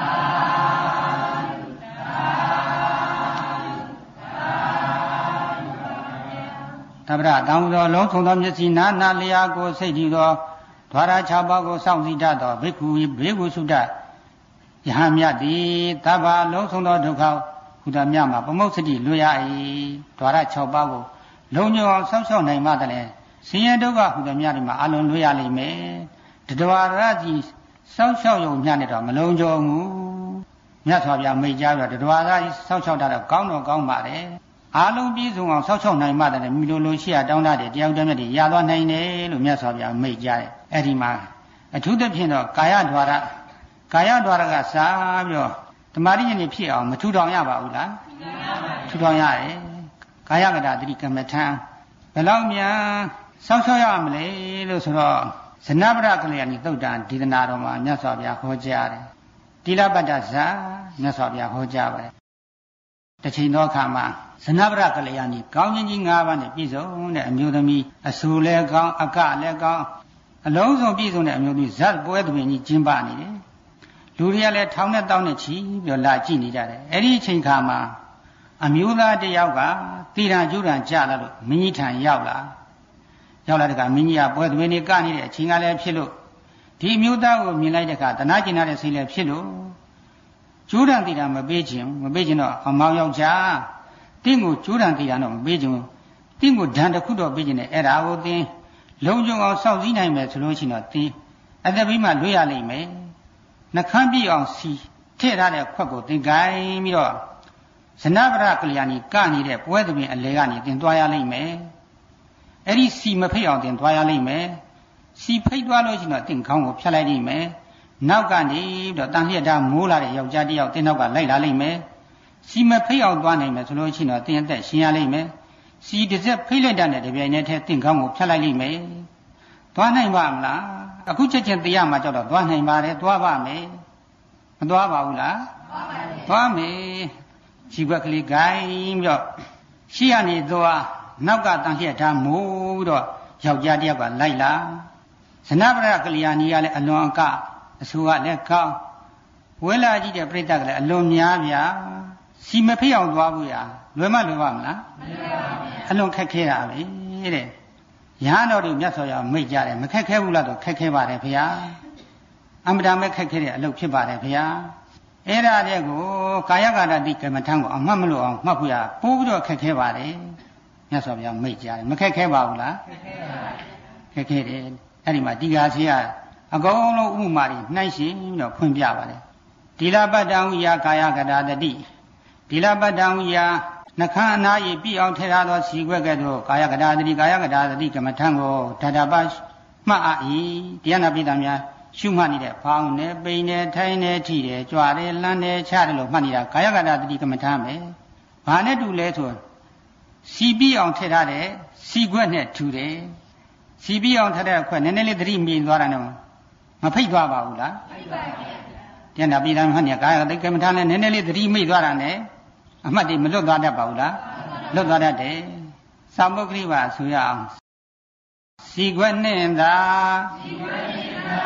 တပ္ပရတံသောလုံးစုံသောမျက်စိနာနာလျာကိုစိတ်ကြည်သောဓဝရ6ပါးကိုစောင့်စည်းတတ်သောဘိက္ခုဘေကုစုတ္တယဟမြတ်သည်တပ္ပလုံးစုံသောဒုက္ခဟူသောမြတ်မှာပမုတ်စတိလွတ်ရ၏ဓဝရ6ပါးကိုလုံညုံအောင်ဆောက်ရှောက်နိုင်မှတည်းဆင်းရဲဒုက္ခဟူသောမြတ်ဒီမှာအလုံးလွတ်ရလိမ့်မယ်တတဝရကြီးဆောက်ရှောက်ရုံမြတ်နဲ့တော့မလုံးကြုံဘူးမြတ်စွာဘုရားမိတ်ကြားပြီးတော့တတဝရကြီးဆောက်ရှောက်တာတော့ကောင်းတော့ကောင်းပါတယ်အားလုံးပြည့်စုံအောင်ဆောက်ရှောက်နိုင်မှတည်းမိလိုရှိရတောင်းတတဲ့တရားတော်မြတ်တွေရသွားနိုင်တယ်လို့မြတ်စွာဘုရားမိတ်ကြားတယ်အဲ့ဒီမှာအထူးသဖြင့်တော့ကာယဓဝရကစားပြီးတော့တမာရိဉာဏ်ဖြစ်အောင်မထူထောင်ရပါဘူးလားထူထောင်ရတယ်ကာယကတာတိကမ္မထံဘယ်လောက်များစောင့်ရှောက်ရမလဲလို့ဆိုတော့ဇနပရကလျာဏီသုတ်တံဒေသနာတော်မှာမြတ်စွာဘုရားဟောကြားတယ်တိလပတ္တဇာမြတ်စွာဘုရားဟောကြားပါတယ်တစ်ချိန်သောအခါမှာဇနပရကလျာဏီကောင်းခြင်းကြီး၅ပါးနဲ့ပြည့်စုံတဲ့အမျိုးသမီးအဆူလည်းကောင်းအကလည်းကောင်းအလုံးစုံပြည့်စုံတဲ့အမျိုးသမီးဇတ်ပွဲသွင်ကြီးကျင်းပနေတယ်လူတွေကလည်းထောင်နဲ့တောင်းနဲ့ချီပြီးတော့လာကြည့်နေကြတယ်အဲ့ဒီအချိန်ခါမှာအမျိုးသားတစ်ယောက်ကတိရံကျူရံကြလာလို့မင်းကြီးထံရောက်လာတဲ့ကမင်းကြီးကပွဲသွင်းနေကနေတဲ့အချိန်ကလည်းဖြစ်လို့ဒီအမျိုးသားကိုမြင်လိုက်တဲ့အခါတနာကျင်တဲ့စိတ်လည်းဖြစ်လို့ကျူရံတိရံမပေးခြင်းတော့အမောင်ယောက်ျားတင့်ကိုကျူရံတိရံတော့မပေးခြင်းတင့်ကိုဓာန်တစ်ခုတော့ပေးခြင်းနဲ့အဲ့ဒါကိုသင်လုံခြုံအောင်စောင့်စည်းနိုင်မယ်ဆိုလို့ရှိရင်တော့သင်အသက်ပြီးမှလွတ်ရလိမ့်မယ်နှခမ်းပြည့်အောင်စီထည့်ထားတဲ့ခွက်ကိုသင်ကိုင်းပြီးတော့ဇနပရကလျာဏီကနေတဲ့ပွဲသဘင်အလဲကနေသင်သွားရလိမ့်မယ်အဲ့ဒီစီမဖိတ်အောင်သင်သွားရလိမ့်မယ်စီဖိတ်သွားလို့ရှိရင်တော့သင်ခေါင်းကိုဖြတ်လိုက်လိမ့်မယ်နောက်ကနေပြီးတော့တန်လျက်သားမိုးလာတဲ့ယောက်ျားတစ်ယောက်သင်နောက်ကလိုက်လာလိမ့်မယ်စီမဖိတ်အောင်သွားနိုင်မယ်ဆိုလို့ရှိရင်တော့သင်အသက်ရှင်ရလိမ့်မယ်စီတစ်စက်ဖိတ်လိုက်တဲ့တပြိုင်နက်တည်းသင်ခေါင်းကိုဖြတ်လိုက်လိမ့်မယ်သွားနိုင်ပါမလားအခုချက်ချင်းသိရမှာကြောက်တော့သွားနိုင်ပါတယ်သွားပါမယ်မသွားပါဘူးလားသွားမယ်ရှိခွက်ကလေးဂိုင်းပြီးတော့ရှိရနေသွားနောက်ကတန်လျက်ထားမိုးပြီးတော့ယောက်ျားတစ်ယောက်ကလိုက်လာဇနပရကလျာဏီကလည်းအလွန်အကအဆူကလည်းကောင်းဝဲလာကြည့်တဲ့ပြိတ္တကလည်းအလွန်များဗျာစီမဖိတ်အောင်သွားဘူးရလွယ်မလွယ်ပါမလားအလွန်ခက်ခဲတာပဲတဲ့ရဟန်းတော်တွေမြတ်စွာဘုရားမိတ်ကြတယ်မခက်ခဲဘူးလားတော့ခက်ခဲပါတယ်ဗျာအမှန်တမ်းပဲခက်ခဲတဲ့အလုပ်ဖြစ်ပါတယ်ဗျာအဲ့ဒါတဲ့ကိုကာယကာရတိကမ္မထံကိုအမှတ်မလို့အောင်မှတ်ဖို့ရပိုးပြီးတော့ခက်ခဲပါတယ်မြတ်စွာဘုရားမိတ်ကြတယ်မခက်ခဲပါဘူးလားခက်ခဲတယ်အဲ့ဒီမှာဒီဃာစီကအကုန်လုံးဥပမာတွေနှိုင်းရှင်ပြီးတော့ဖွင့်ပြပါတယ်ဒီလပတ္တံဝိယကာယကတာတတိဒီလပတ္တံဝိယနှခမ်းအနာဤပြအောင်ထည့်ထားသောစီခွက်ကဲ့သို့ကာယကတာတတိကမ္မထံကိုဓာတပမှတ်၏တရားနာပိဋကများရှုမှတ်နေတဲ့ဖောင်းနေပိန်နေထိုင်နေထိတယ်ကြွားတယ်လမ်းတယ်ချတယ်လို့မှတ်နေတာကာယကတာတတိကမ္မထံပဲဘာနဲ့တူလဲဆိုစီပြအောင်ထည့်ထားတဲ့စီခွက်နဲ့ထူတယ်စီပြအောင်ထည့်တဲ့ခွက်နည်းနည်းလေးသတိမြင်သွားတာနဲ့မဖိတ်သွားပါဘူးလားဖိတ်ပါပါတရားနာပိဋကမှတ်နေကာယကတိကမ္မထံနဲ့နည်းနည်းလေးသတိမိသွားတာနဲ့အမှတ်တွေမလွတ်သွားတတ်ပါဘူးလားလွတ်သွားတတ်တယ်သာမုဂ္ဂလိပါဆိုရအောင်စီခွက်နှင့်သာ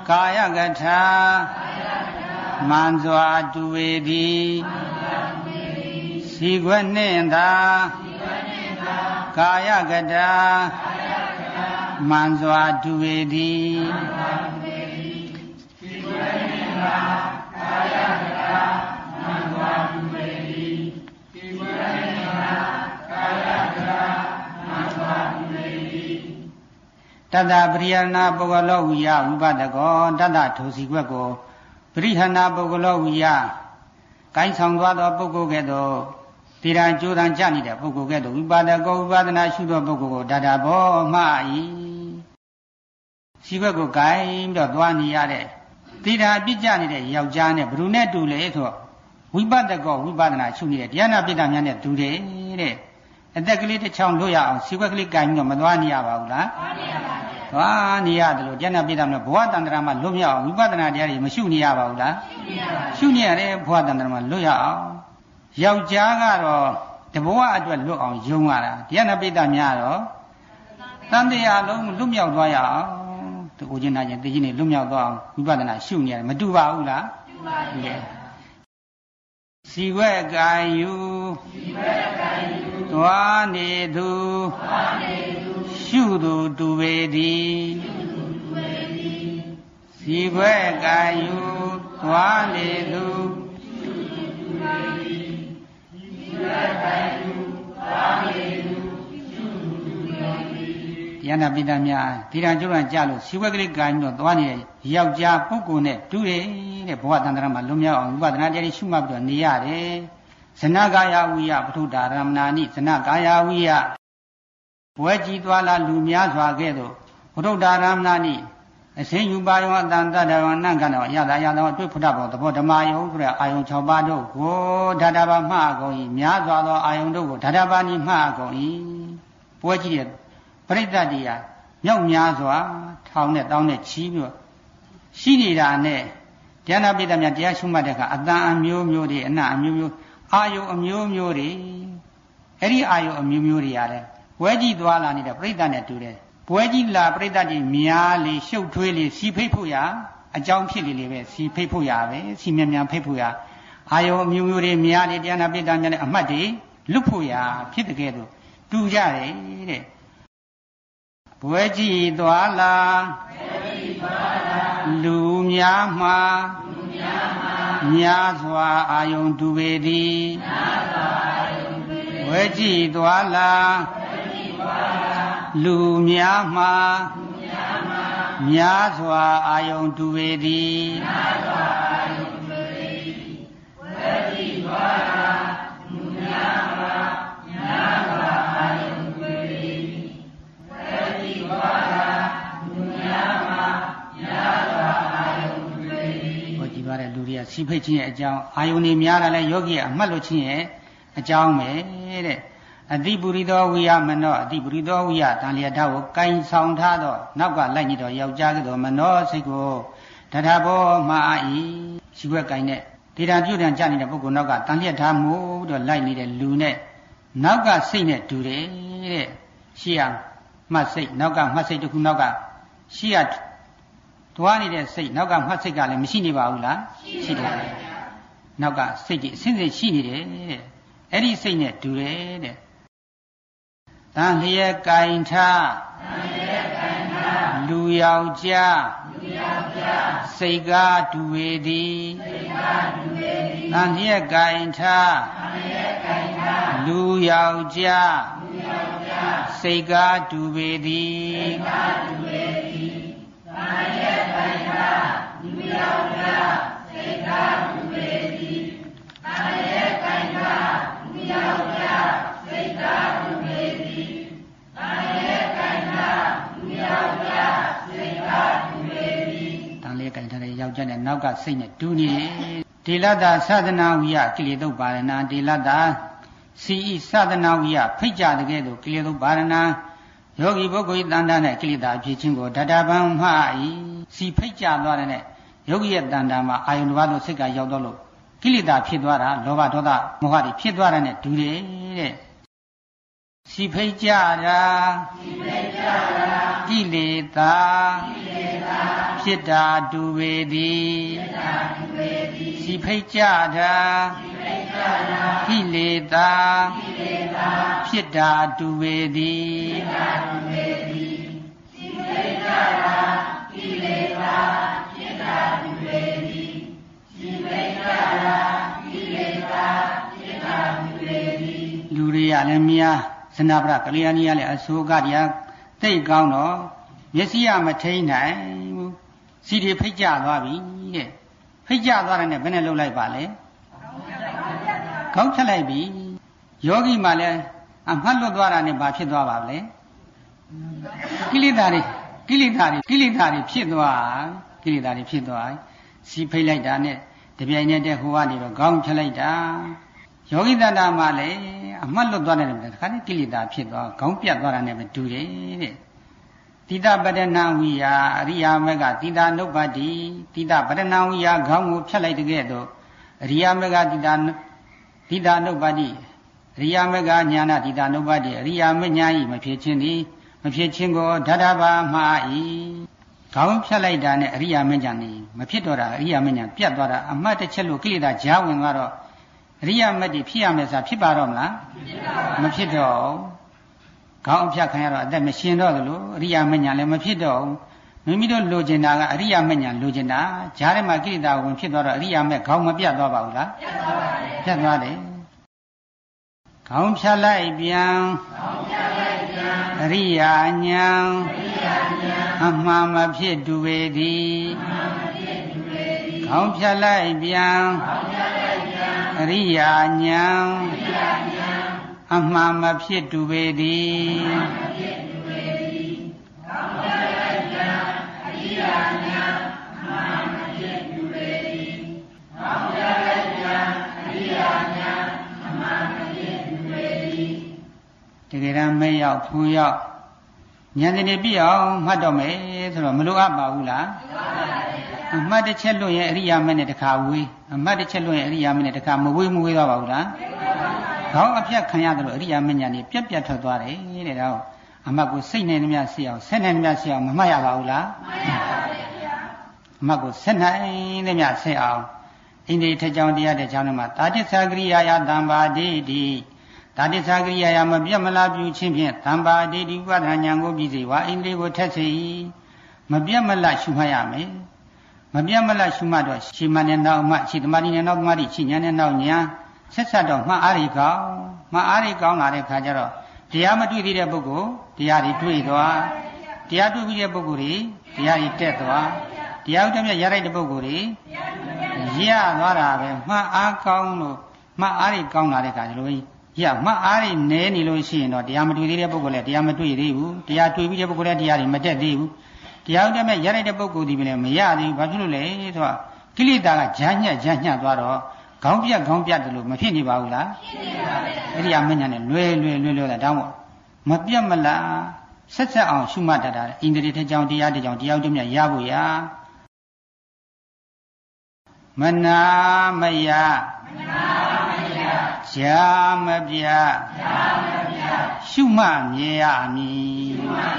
ကာယကထာမန်စွာတူဝေသည်စီခွက်နှင့်သာကာယကထာမန်စွာတူဝေသည်တတပရိယနာပုဂ္ဂလောဝိယဝိပဒကောတတထိုစီခွက်ကိုပရိဟနာပုဂ္ဂလောဝိယကိုင်းဆောင်သွားသောပုဂ္ဂိုလ်ကဲ့သို့တိရန်ကြိုးတန်ကြနေတဲ့ပုဂ္ဂိုလ်ကဲ့သို့ဝိပဒကောဝိပဒနာရှုသောပုဂ္ဂိုလ်ကိုတတဘောမှ၏စီခွက်ကိုကိုင်းပြီးတော့သွားနေရတဲ့တိရန်အပြစ်ကြနေတဲ့ယောက်ျားနဲ့ဘယ်သူနဲ့တူလဲဆိုဝိပဒကောဝိပဒနာရှုနေတဲ့တရားနာပိဋကများနဲ့တူတယ်တဲ့အသက်ကလေးတစ်ချောင်းလွတ်ရအောင်စီခွက်ကလေးကိုင်းပြီးတော့မသွားနေရပါဘူးလားသွားနေရတယ်လို့ကျန်တဲ့ပြည်သားမျိုးဘဝတန္တရာမှာလွတ်မြောက်အောင်ဝိပဿနာတရားတွေမရှုနေရပါဘူးလားရှုနေရတယ်ဘဝတန္တရာမှာလွတ်ရအောင်ယောက်ျားကတော့တဘဝအတွက်လွတ်အောင်ယုံရတာတရားနဲ့ပြည်သားများတော့တန်တရားလုံးလွတ်မြောက်သွားရအောင်သူကိုချင်းနာချင်းသိချင်းတွေလွတ်မြောက်သွားအောင်ဝိပဿနာရှုနေရတယ်မတူပါဘူးလားတူပါဘူးစီဝဲကံယူသွားနေသူရှုသူတူပေသည်စီခွဲကံယူသွားနေသူတရားနာပိဋကများဒီရန်ကျုံးရကြလို့စီခွက်ကလေးကံယူတော့သွားနေတဲ့ယောက်ျားပုဂ္ဂိုလ်နဲ့တူတယ်တဲ့ဘဝတန္တရာမှာလွန်မြောက်အောင်ဝိပဿနာတရားတွေရှုမှတ်ပြီးတော့နေရတယ်ဇနကာယဝိယပထုဒ္ဒါရမဏာနိဇနကာယဝိယဘွဲကြည်သွားလာလူများစွာကဲ့သို့ပထုဒ္ဒါရမဏာနိအစင်းယူပါယောအတန်တတ္တဝနံကံတော်ရတာရတော်တွေ့ဖုဒ္ဓဘောသဘောဓမ္မယုံဆိုတဲ့အာယုံ6ပါးတို့ကိုဓာတဘာမှအကုန်၏များစွာသောအာယုံတို့ကိုဓာတဘာနိမှအကုန်၏ဘွဲကြည်တဲ့ပရိသတ်တရားမြောက်များစွာထောင်နဲ့တောင်းနဲ့ချီးပြီးတော့ရှိနေတာနဲ့တရားနာပိဋကများတရားရှုမှတ်တဲ့အခါအတန်အမျိုးမျိုးတွေအနအမျိုးမျိုးအာယုံအမျိုးမျိုးတွေအဲ့ဒီအာယုံအမျိုးမျိုးတွေရတယ်ဘွဲကြည့်သွားလာနေတဲ့ပြိဿနဲ့တူတယ်ဘွဲကြည့်လာပြိဿကြီးများလေရှုပ်ထွေးလေစီဖိတ်ဖို့ရအကြောင်းဖြစ်လေလေပဲစီဖိတ်ဖို့ရပဲစီမြများဖိတ်ဖို့ရအာယုံအမျိုးမျိုးတွေများလေတရားနာပိဋကများနဲ့အမှတ်တွေလွတ်ဖို့ရဖြစ်တဲ့ကဲတော့တူကြတယ်တဲ့ဘွဲကြည့်သွားလာလူများမှာများစွာအာယုံတူပေသည်ဝဲကြည်သွားလာလူများမှာများစွာအာယုံတူပေသည်ဝဲကြည်သွားလာလူများမှာများစွာအာယုံတူပေသည်ဝဲကြည်သွားလာလူများမှာများစွာအာယုံတူပေသည်ဟောကြည်ပါတဲ့လူတွေကစီဖိတ်ခြင်းရဲ့အကြောင်းအာယုန်တွေများတာလဲယောဂီအမှတ်လို့ခြင်းရဲ့အကြောင်းပဲတဲ့အတိပုရိသောဝိယမနောအတိပုရိသောဝိယတန်လျက်ဓာတ်ကိုကင်ဆောင်ထားတော့နောက်ကလိုက်ညတော့ယောက်ျားကတော်မနောစိတ်ကိုတထဘောမှာ၏ရှိွက်ကင်တဲ့ဒေတာပြုတ်တန်ကြနေတဲ့ပုဂ္ဂိုလ်နောက်ကတန်လျက်ဓာတ်မို့တော့လိုက်နေတဲ့လူနဲ့နောက်ကစိတ်နဲ့တူတယ်တဲ့ရှေ့ကမှတ်စိတ်နောက်ကမှတ်စိတ်တစ်ခုနောက်ကရှေ့ကသွားနေတဲ့စိတ်နောက်ကမှတ်စိတ်ကလည်းမရှိနေပါဘူးလားရှိတယ်နောက်ကစိတ်ကြီးအစင်းစင်ရှိနေတယ်တဲ့အဲ့ဒီစိတ်နဲ့တူတယ်တဲ့တန်လျက်ကင်ထားလူယောက်ျားစိတ်ကားတူဝေသည်တန်လျက်ကင်ထားလူယောက်ျားစိတ်ကားတူပေသည်ယောက်ျားနဲ့နောက်ကစိတ်နဲ့တူနေတယ်ဒေလတ္တသဒနာဝိယကိလေသုပါရဏဒေလတ္တစီဤသဒနာဝိယဖိတ်ကြတဲ့ကဲ့သို့ကိလေသုပါရဏယောဂီပုဂ္ဂိုလ်တန်တာနဲ့ကိလေသာဖြစ်ခြင်းကိုဓာတပံမှဤစီဖိတ်ကြသွားတဲ့ယောဂီရဲ့တန်တာမှာအာယုန်တစ်ပါးသို့စိတ်ကရောက်တော့လို့ကိလေသာဖြစ်သွားတာလောဘဒေါသမောဟတွေဖြစ်သွားတဲ့နဲ့တူတယ်တဲ့စီဖိတ်ကြတာကိလေသာဖြစ်တာတူပေသည်စီဖိတ်ကြတာကိလေသာဖြစ်တာတူပေသည်စီဖိတ်ကြတာကိလေသာဖြစ်တာတူပေသည်စီဖိတ်ကြတာကိလေသာဖြစ်တာတူပေသည်လူတွေကလည်းများစနဗရကလျာဏီရလည်းအဆိုးကတရားသိတ်ကောင်းတော့မျက်စိကမထိန်နိုင်ဘူးစီတွေဖိတ်ကြသွားပြီတဲ့ဖိတ်ကြသွားတယ်နဲ့ဘယ်နဲ့လှုပ်လိုက်ပါလဲခေါင်းဖြတ်လိုက်ပြီယောဂီမှလည်းအမှတ်လွတ်သွားတာနဲ့ဘာဖြစ်သွားပါလဲကိလေသာတွေဖြစ်သွားစီဖိတ်လိုက်တာနဲ့တပြိုင်နက်တည်းဟိုကနေတော့ခေါင်းဖြတ်လိုက်တာယောဂိတန္တာမှာလည်းအမှတ်လွတ်သွားတယ်တဲ့ခါနဲ့ကိလေသာဖြစ်သွားခေါင်းပြတ်သွားတာနဲ့ပဲတူတယ်တဲ့တိတပတ္တနာဝိယအရိယာမေကတိတာနုပ္ပတ္တိတိတပတ္တနာဝိယခေါင်းကိုဖြတ်လိုက်တဲ့ကဲ့သို့အရိယာမေကတိတာနုပ္ပတ္တိအရိယာမေကညာနာတိတာနုပ္ပတ္တိအရိယာမေညာဤမဖြစ်ခြင်းသည်မဖြစ်ခြင်းကိုဓာတဘာမှာဤခေါင်းဖြတ်လိုက်တာနဲ့အရိယာမေညာနေမဖြစ်တော့တာအရိယာမေညာပြတ်သွားတာအမှတ်တစ်ချက်လို့ကိလေသာကြားဝင်သွားတော့အရိယာမတ္တိဖြစ်ရမယ်ဆိုတာဖြစ်ပါတော့မလားမဖြစ်တော့ခေါင်းအဖြတ်ခံရတော့အသက်မရှင်တော့သလိုအရိယာမညာလည်းမဖြစ်တော့မိမိတို့လိုချင်တာကအရိယာမညာလိုချင်တာဂျားထဲမှာကိလေသာဝင်ဖြစ်သွားတော့အရိယာမဲ့ခေါင်းမပြတ်သွားပါဘူးလားပြတ်သွားတယ်ခေါင်းဖြတ်လိုက်ပြန်အရိယာညာအမှန်မဖြစ်တူပေသည်ခေါင်းဖြတ်လိုက်ပြန်အရိယာညာအမှန်မဖြစ်တူပေသည်တကယ်တမ်းမဲရောက်ဖူးရောက်ဉာဏ်တည်းပြည့်အောင်မှတ်တော့မယ်ဆိုတော့မလိုအပ်ပါဘူးလားအမှတ်တစ်ချက်လွတ်ရင်အရိယာမဲနဲ့တခါဝေးအမှတ်တစ်ချက်လွတ်ရင်အရိယာမဲနဲ့တခါမဝေးသွားပါဘူးလားခေါင်းအဖြတ်ခံရတယ်လို့အရိယာမညာနေပြက်ပြက်ထွက်သွားတယ်တဲ့တော့အမှတ်ကိုစိတ်နဲ့နှမြရှိအောင်ဆက်နဲ့နှမြရှိအောင်မမှတ်ရပါဘူးလားမှတ်ရပါဗျာအမှတ်ကိုဆက်နဲ့နှမြဆက်အောင်ဣန္ဒြေထကြောင့်တရားတဲ့ကြောင့်မှာတာတိသကရိယာယတံပါတိတိတာတိသကရိယာယမပြတ်မလားပြုခြင်းဖြင့်တံပါတိတိဥပဒဉာဏ်ကိုပြီးစေဝါဣန္ဒြေကိုထက်စေမပြတ်မလားရှုမှတ်ရမယ်မပြတ်မလားရှုမှတ်တော့ရှေမနဲ့နောက်မှရှေသမารိနဲ့နောက်သမารိရှေညာနဲ့နောက်ညာဆက်ဆက်တော့မှတ်အားရကောင်းလာတဲ့ခါကျတော့တရားမတွေ့သေးတဲ့ပုဂ္ဂိုလ်တရားတွေတွေ့သွားတရားတွေ့ပြီးတဲ့ပုဂ္ဂိုလ်တွေတရားတွေတက်သွားတရားဥဒ္ဓမြတ်ရလိုက်တဲ့ပုဂ္ဂိုလ်တွေရသွားတာပဲမှတ်အားကောင်းလို့မှတ်အားတွေကောင်းလာတဲ့ခါကျလို့မှတ်အားတွေနည်းနေလို့ရှိရင်တော့တရားမတွေ့သေးတဲ့ပုဂ္ဂိုလ်လည်းတရားမတွေ့သေးဘူးတရားတွေ့ပြီးတဲ့ပုဂ္ဂိုလ်လည်းတရားတွေမတက်သေးဘူးတရားဥဒ္ဓမြတ်ရလိုက်တဲ့ပုဂ္ဂိုလ်ဒီပဲမရသေးဘူးဘာဖြစ်လို့လဲဆိုတော့ကိလေသာကဂျာညက်သွားတော့ခေါင်းပြတ်တယ်လို့မဖြစ်နေပါဘူးလားဖြစ်နေပါပဲအဲ့ဒီအမညာနဲ့လွယ်တာတောင်းပေါ့မပြတ်မလားဆက်အောင်ရှုမှတ်တတ်တာဣန္ဒြေထကြောင့်တရားတကြောင့်တရားဥဒ္ဓမြတ်ရဖို့ရာမနာမယဇာမပြရှုမှတ်မြဲရမည်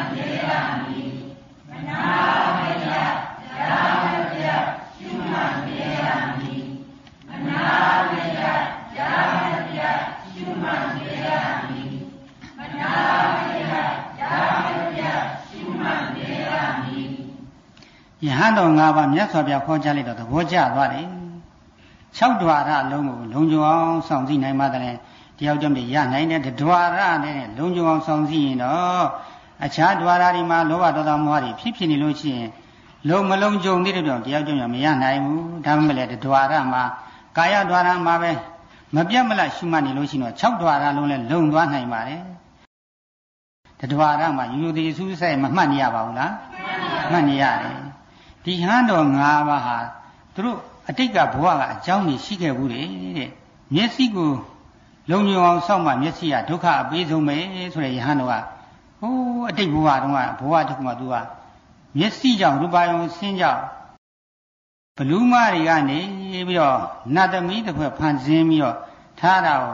မနာမယဇာမပြရှုမှတ်မြဲရမည်မနာမယဇာမပြရှုမှတ်မြဲရမည်မနာမယဇာမပြရှုမှတ်မြဲရမည်ယဟန်တော်၅ပါးမြတ်စွာဘုရားခေါ်ကြားလိုက်တော့သဘောကျသွားတယ်6 ဓဝါရလုံးကိုလုံခြုံအောင်ဆောင်စည်းနိုင်မှတည်းတရားကြောင့်ရနိုင်တဲ့ဓဝါရနဲ့လုံခြုံအောင်ဆောင်စည်းရင်တော့အခြားဓဝါရတွေမှာလောဘဒေါသမောဟတွေဖြစ်နေလို့ရှိရင်လုံမလုံခြုံသေးတဲ့တော့တရားကြောင့်မရနိုင်ဘူးဒါမှမဟုတ်ဓဝါရမှာကာယဓဝါရမှာပဲမပြတ်မလတ်ရှုမှတ်နေလို့ရှိရင်တော့6 ဓဝါရလုံးလည်းလုံသွားနိုင်ပါတယ်ဓဝါရမှာယူသည်စူးစိုက်မမှတ်နေရပါဘူးလားမှတ်နေရတယ်ဒီဟန်တော်၅ပါးဟာသူတို့အတိတ်ကဘဝကအကြောင်းကြီးရှိခဲ့ဘူးတဲ့မျက်စိကိုလုံခြုံအောင်စောင့်မှမျက်စိကဒုက္ခအပေးဆုံးပဲဆိုတဲ့ယဟန်တော်ကဟိုးအတိတ်ဘဝတုန်းကဘဝတစ်ခုမှသူကမျက်စိကြောင့်ရူပါယုံဆင်းကြောင့်ဘလူးမတွေကနေပြီးတော့နတ်သမီးတစ်ခွက်ဖန်ဆင်းပြီးတော့ထားတာကို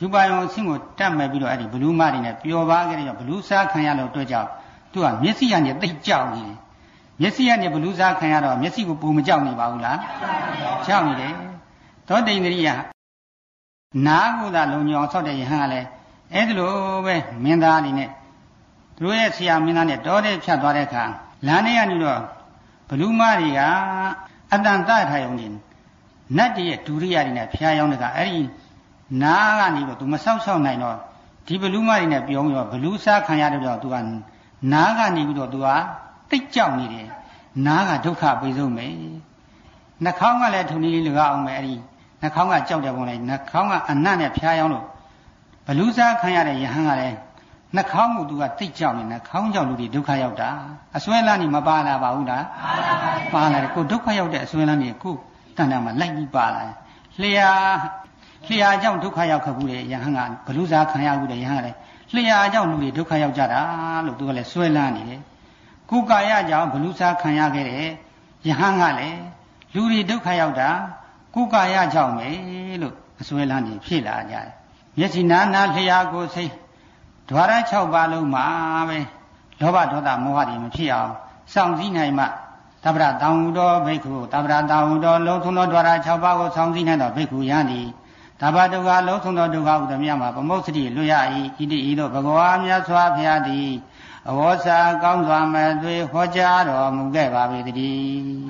ယူပါယုံအဆင့်ကိုတက်မဲ့ပြီးတော့အဲ့ဒီဘလူးမတွေနဲ့ပျော်ပါခဲ့တဲ့ကြောင့်ဘလူးစားခံရလို့အတွက်ကြောင့်သူကမျက်စိကနေသိကြောက်နေတယ်မျက်စိကနေဘလူးစားခံရတော့မျက်စိကိုပုံမကြောက်နေပါဘူးလားကြောက်နေတယ်သောတိန္ဒြိယနားကိုသာလုံညောင်ဆောက်တဲ့ယဟန်ကလည်းအဲ့ဒီလိုပဲမင်းသားအနေနဲ့သူတို့ရဲ့ဆရာမင်းသားနဲ့တောထဲဖြတ်သွားတဲ့အခါလမ်းထဲကနေတော့ဘလူးမတွေကအတန်တထားရုံနဲ့နတ်တည်းရဲ့ဒုရိယတွေနဲ့ဖျားယောင်းတဲ့ကအဲ့ဒီနားကနေတော့သူမဆောက်ရှောက်နိုင်တော့ဒီဘလူးမတွေနဲ့ပြောပြီးတော့ဘလူးစားခံရတဲ့ကြောင့်သူကနားကနေပြီးတော့သူကတိတ်ကြောက်နေတယ်နားကဒုက္ခပိဆုံးပဲနှာခေါင်းကလည်းထုံနေလေးလကအောင်ပဲအဲ့ဒီနှာခေါင်းကကြောက်တဲ့ပုံလိုက်နှာခေါင်းကအနတ်နဲ့ဖျားယောင်းလို့ဘလူးစားခံရတဲ့ယဟန်ကလည်းနှာခေါင်းကိုသူကတိတ်ကြောက်နေနှာခေါင်းကြောက်လူတွေဒုက္ခရောက်တာအစွဲလန်းနေမပါလာပါဘူးလားပါလာတယ်ကိုဒုက္ခရောက်တဲ့အစွဲလန်းနေကိုတဏ္ဍာမှာလိုက်ပြီးပါလာလျှာကြောင့်ဒုက္ခရောက်ခဲ့ဘူးတဲ့ယဟန်ကဘလူးစားခံရဘူးတဲ့ယဟန်ကလည်းလျှာကြောင့်လူတွေဒုက္ခရောက်ကြတာလို့သူကလည်းစွဲလန်းနေတယ်ကိုကာယကြောင့်ဘလူးစားခံရခဲ့တဲ့ယဟန်ကလည်းလူတွေဒုက္ခရောက်တာကိုကာယကြောင့်ပဲလို့အစွဲလန်းနေဖြစ်လာကြတယ်မျက်စိနာနာလျှာကိုစိတ်ဓဝရ6ပါးလုံးမှာပဲလောဘဒေါသမောဟတွေမဖြစ်အောင်စောင့်စည်းနိုင်မှသဗ္ဗရတံဝုတော်ဘိက္ခုသဗ္ဗရတံဝုတော်လုံးဆုံးသောဓဝရ6ပါးကိုစောင့်စည်းနိုင်သောဘိက္ခုယံသည်သဗ္ဗဒုက္ခလုံးဆုံးသောဒုက္ခဥဒ္ဓမြမှာပမုတ်စတိလွတ်ရ၏ဣတိဤသို့ဘဂဝါမြတ်စွာဘုရားသည်အဝေါစာကောင်းစွာမဲ့သွေဟောကြားတော်မူခဲ့ပါပေတည်း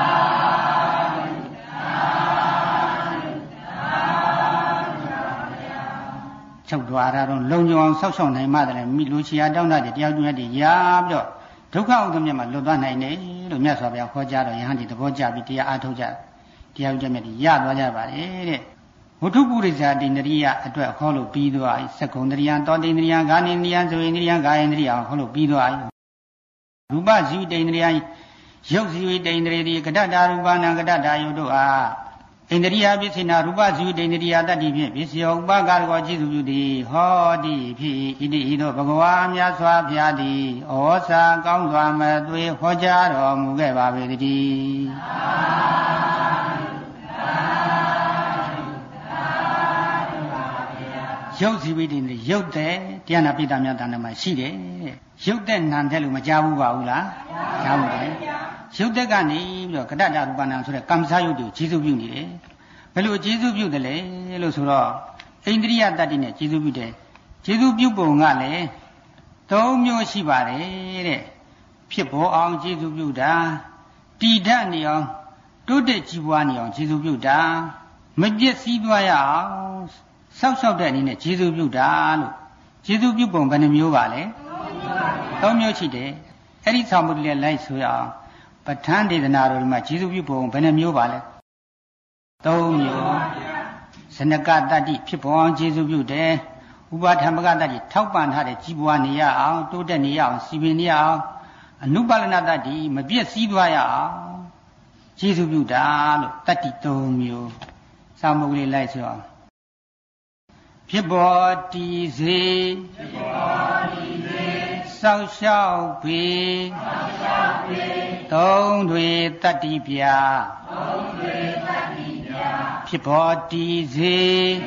ချုပ်သွားတာတော့လုံခြုံအောင်ဆောက်ရှောက်နိုင်မှတယ်မိလူချီယာတောင်းတတဲ့တရားကျင့်တဲ့ရာပြီးတော့ဒုက္ခဥဒ္ဓမြမှာလွတ်သွားနိုင်တယ်လို့မြတ်စွာဘုရားဟောကြားတော်ယဟန်ဒီသဘောကျပြီးတရားအားထုတ်ကြတရားကျင့်မြတ်ရသွားကြပါလေတဲ့ဝတ္ထုပုရိသတိန္ဒြိယအတွက်ဟောလို့ပြီးသွားပြီသက္ကုံတရိယတောတိန္ဒြိယဂာနိန္ဒြိယဇဝိန္ဒြိယကာယန္ဒြိယဟောလို့ပြီးသွားပြီရူပဇီဝတိန္ဒြိယရုပ်ဇီဝတိန္ဒြိတိကတ္တတာရူပနာကတ္တတာယုတ်တို့အားဣန္ဒြိယပစ္စေနာရူပဇီဝတိန္ဒြိယတတ္တိဖြင့်ပစ္စယောဥပကာရကောจิตစုပြုသည်ဟောတိဖြစ်ဣတိဤသို့ဘဂဝါမြတ်စွာဘုရားသည်ဩဇာကောင်းစွာမဲ့သွေဟောကြားတော်မူခဲ့ပါပေတည်းရုပ်ဇီဝတိနဲ့ရုပ်တဲ့တရားနာပိဋကများတဏ္ဍာမှာရှိတယ်ရုပ်တဲ့နာတဲ့လို့မကြားဘူးပါဘူးလားကြားဘူးတယ်ရုပ်တဲ့ကနေပြီးတော့ကတ္တတာရူပနာဆိုတဲ့ကမ္မစာယုတ်ကိုကျေစုပြုနေတယ်ဘယ်လိုကျေစုပြုတယ်လဲလို့ဆိုတော့ဣန္ဒြိယတတ္တိနဲ့ကျေစုပြုတယ်ကျေစုပြုပုံကလည်း၃မျိုးရှိပါတယ်တဲ့ဖြစ်ပေါ်အောင်ကျေစုပြုတာတည်ဓာတ်နေအောင်တိုးတက်ကြီးပွားနေအောင်ကျေစုပြုတာမပြည့်စည်သွားရအောင်ဆောက်ရှောက်တဲ့အနေနဲ့ကျေစုပြုတာလို့ကျေစုပြုပုံဘယ်နှမျိုးပါလဲ၃မျိုးရှိတယ်အဲ့ဒီဆောင်မှုတွေလိုက်ဆိုရအောင်ပဋ္ဌာန်းဒေသနာတော်မှာကျေစုပြုပုံဘယ်နှမျိုးပါလဲ၃မျိုးဇနကတတ္တိဖြစ်ပေါ်အောင်ကျေစုပြုတယ်ဥပါထမကတ္တိထောက်ပံ့ထားတဲ့ကြီးပွားနေရအောင်တိုးတက်နေရအောင်စီပင်နေရအောင်အနုပါလနတတ္တိမပြည့်စည်သွားရအောင်ကျေစုပြုတာလို့တတ္တိ၃မျိုးဆောင်မှုလေးလိုက်ဆိုအောင်ဖြစ်ပေါ်တည်စေစောက်ရှောက်ပေသုံးတွေတတ္တိပြဖြစ်ပေါ်တည်စေ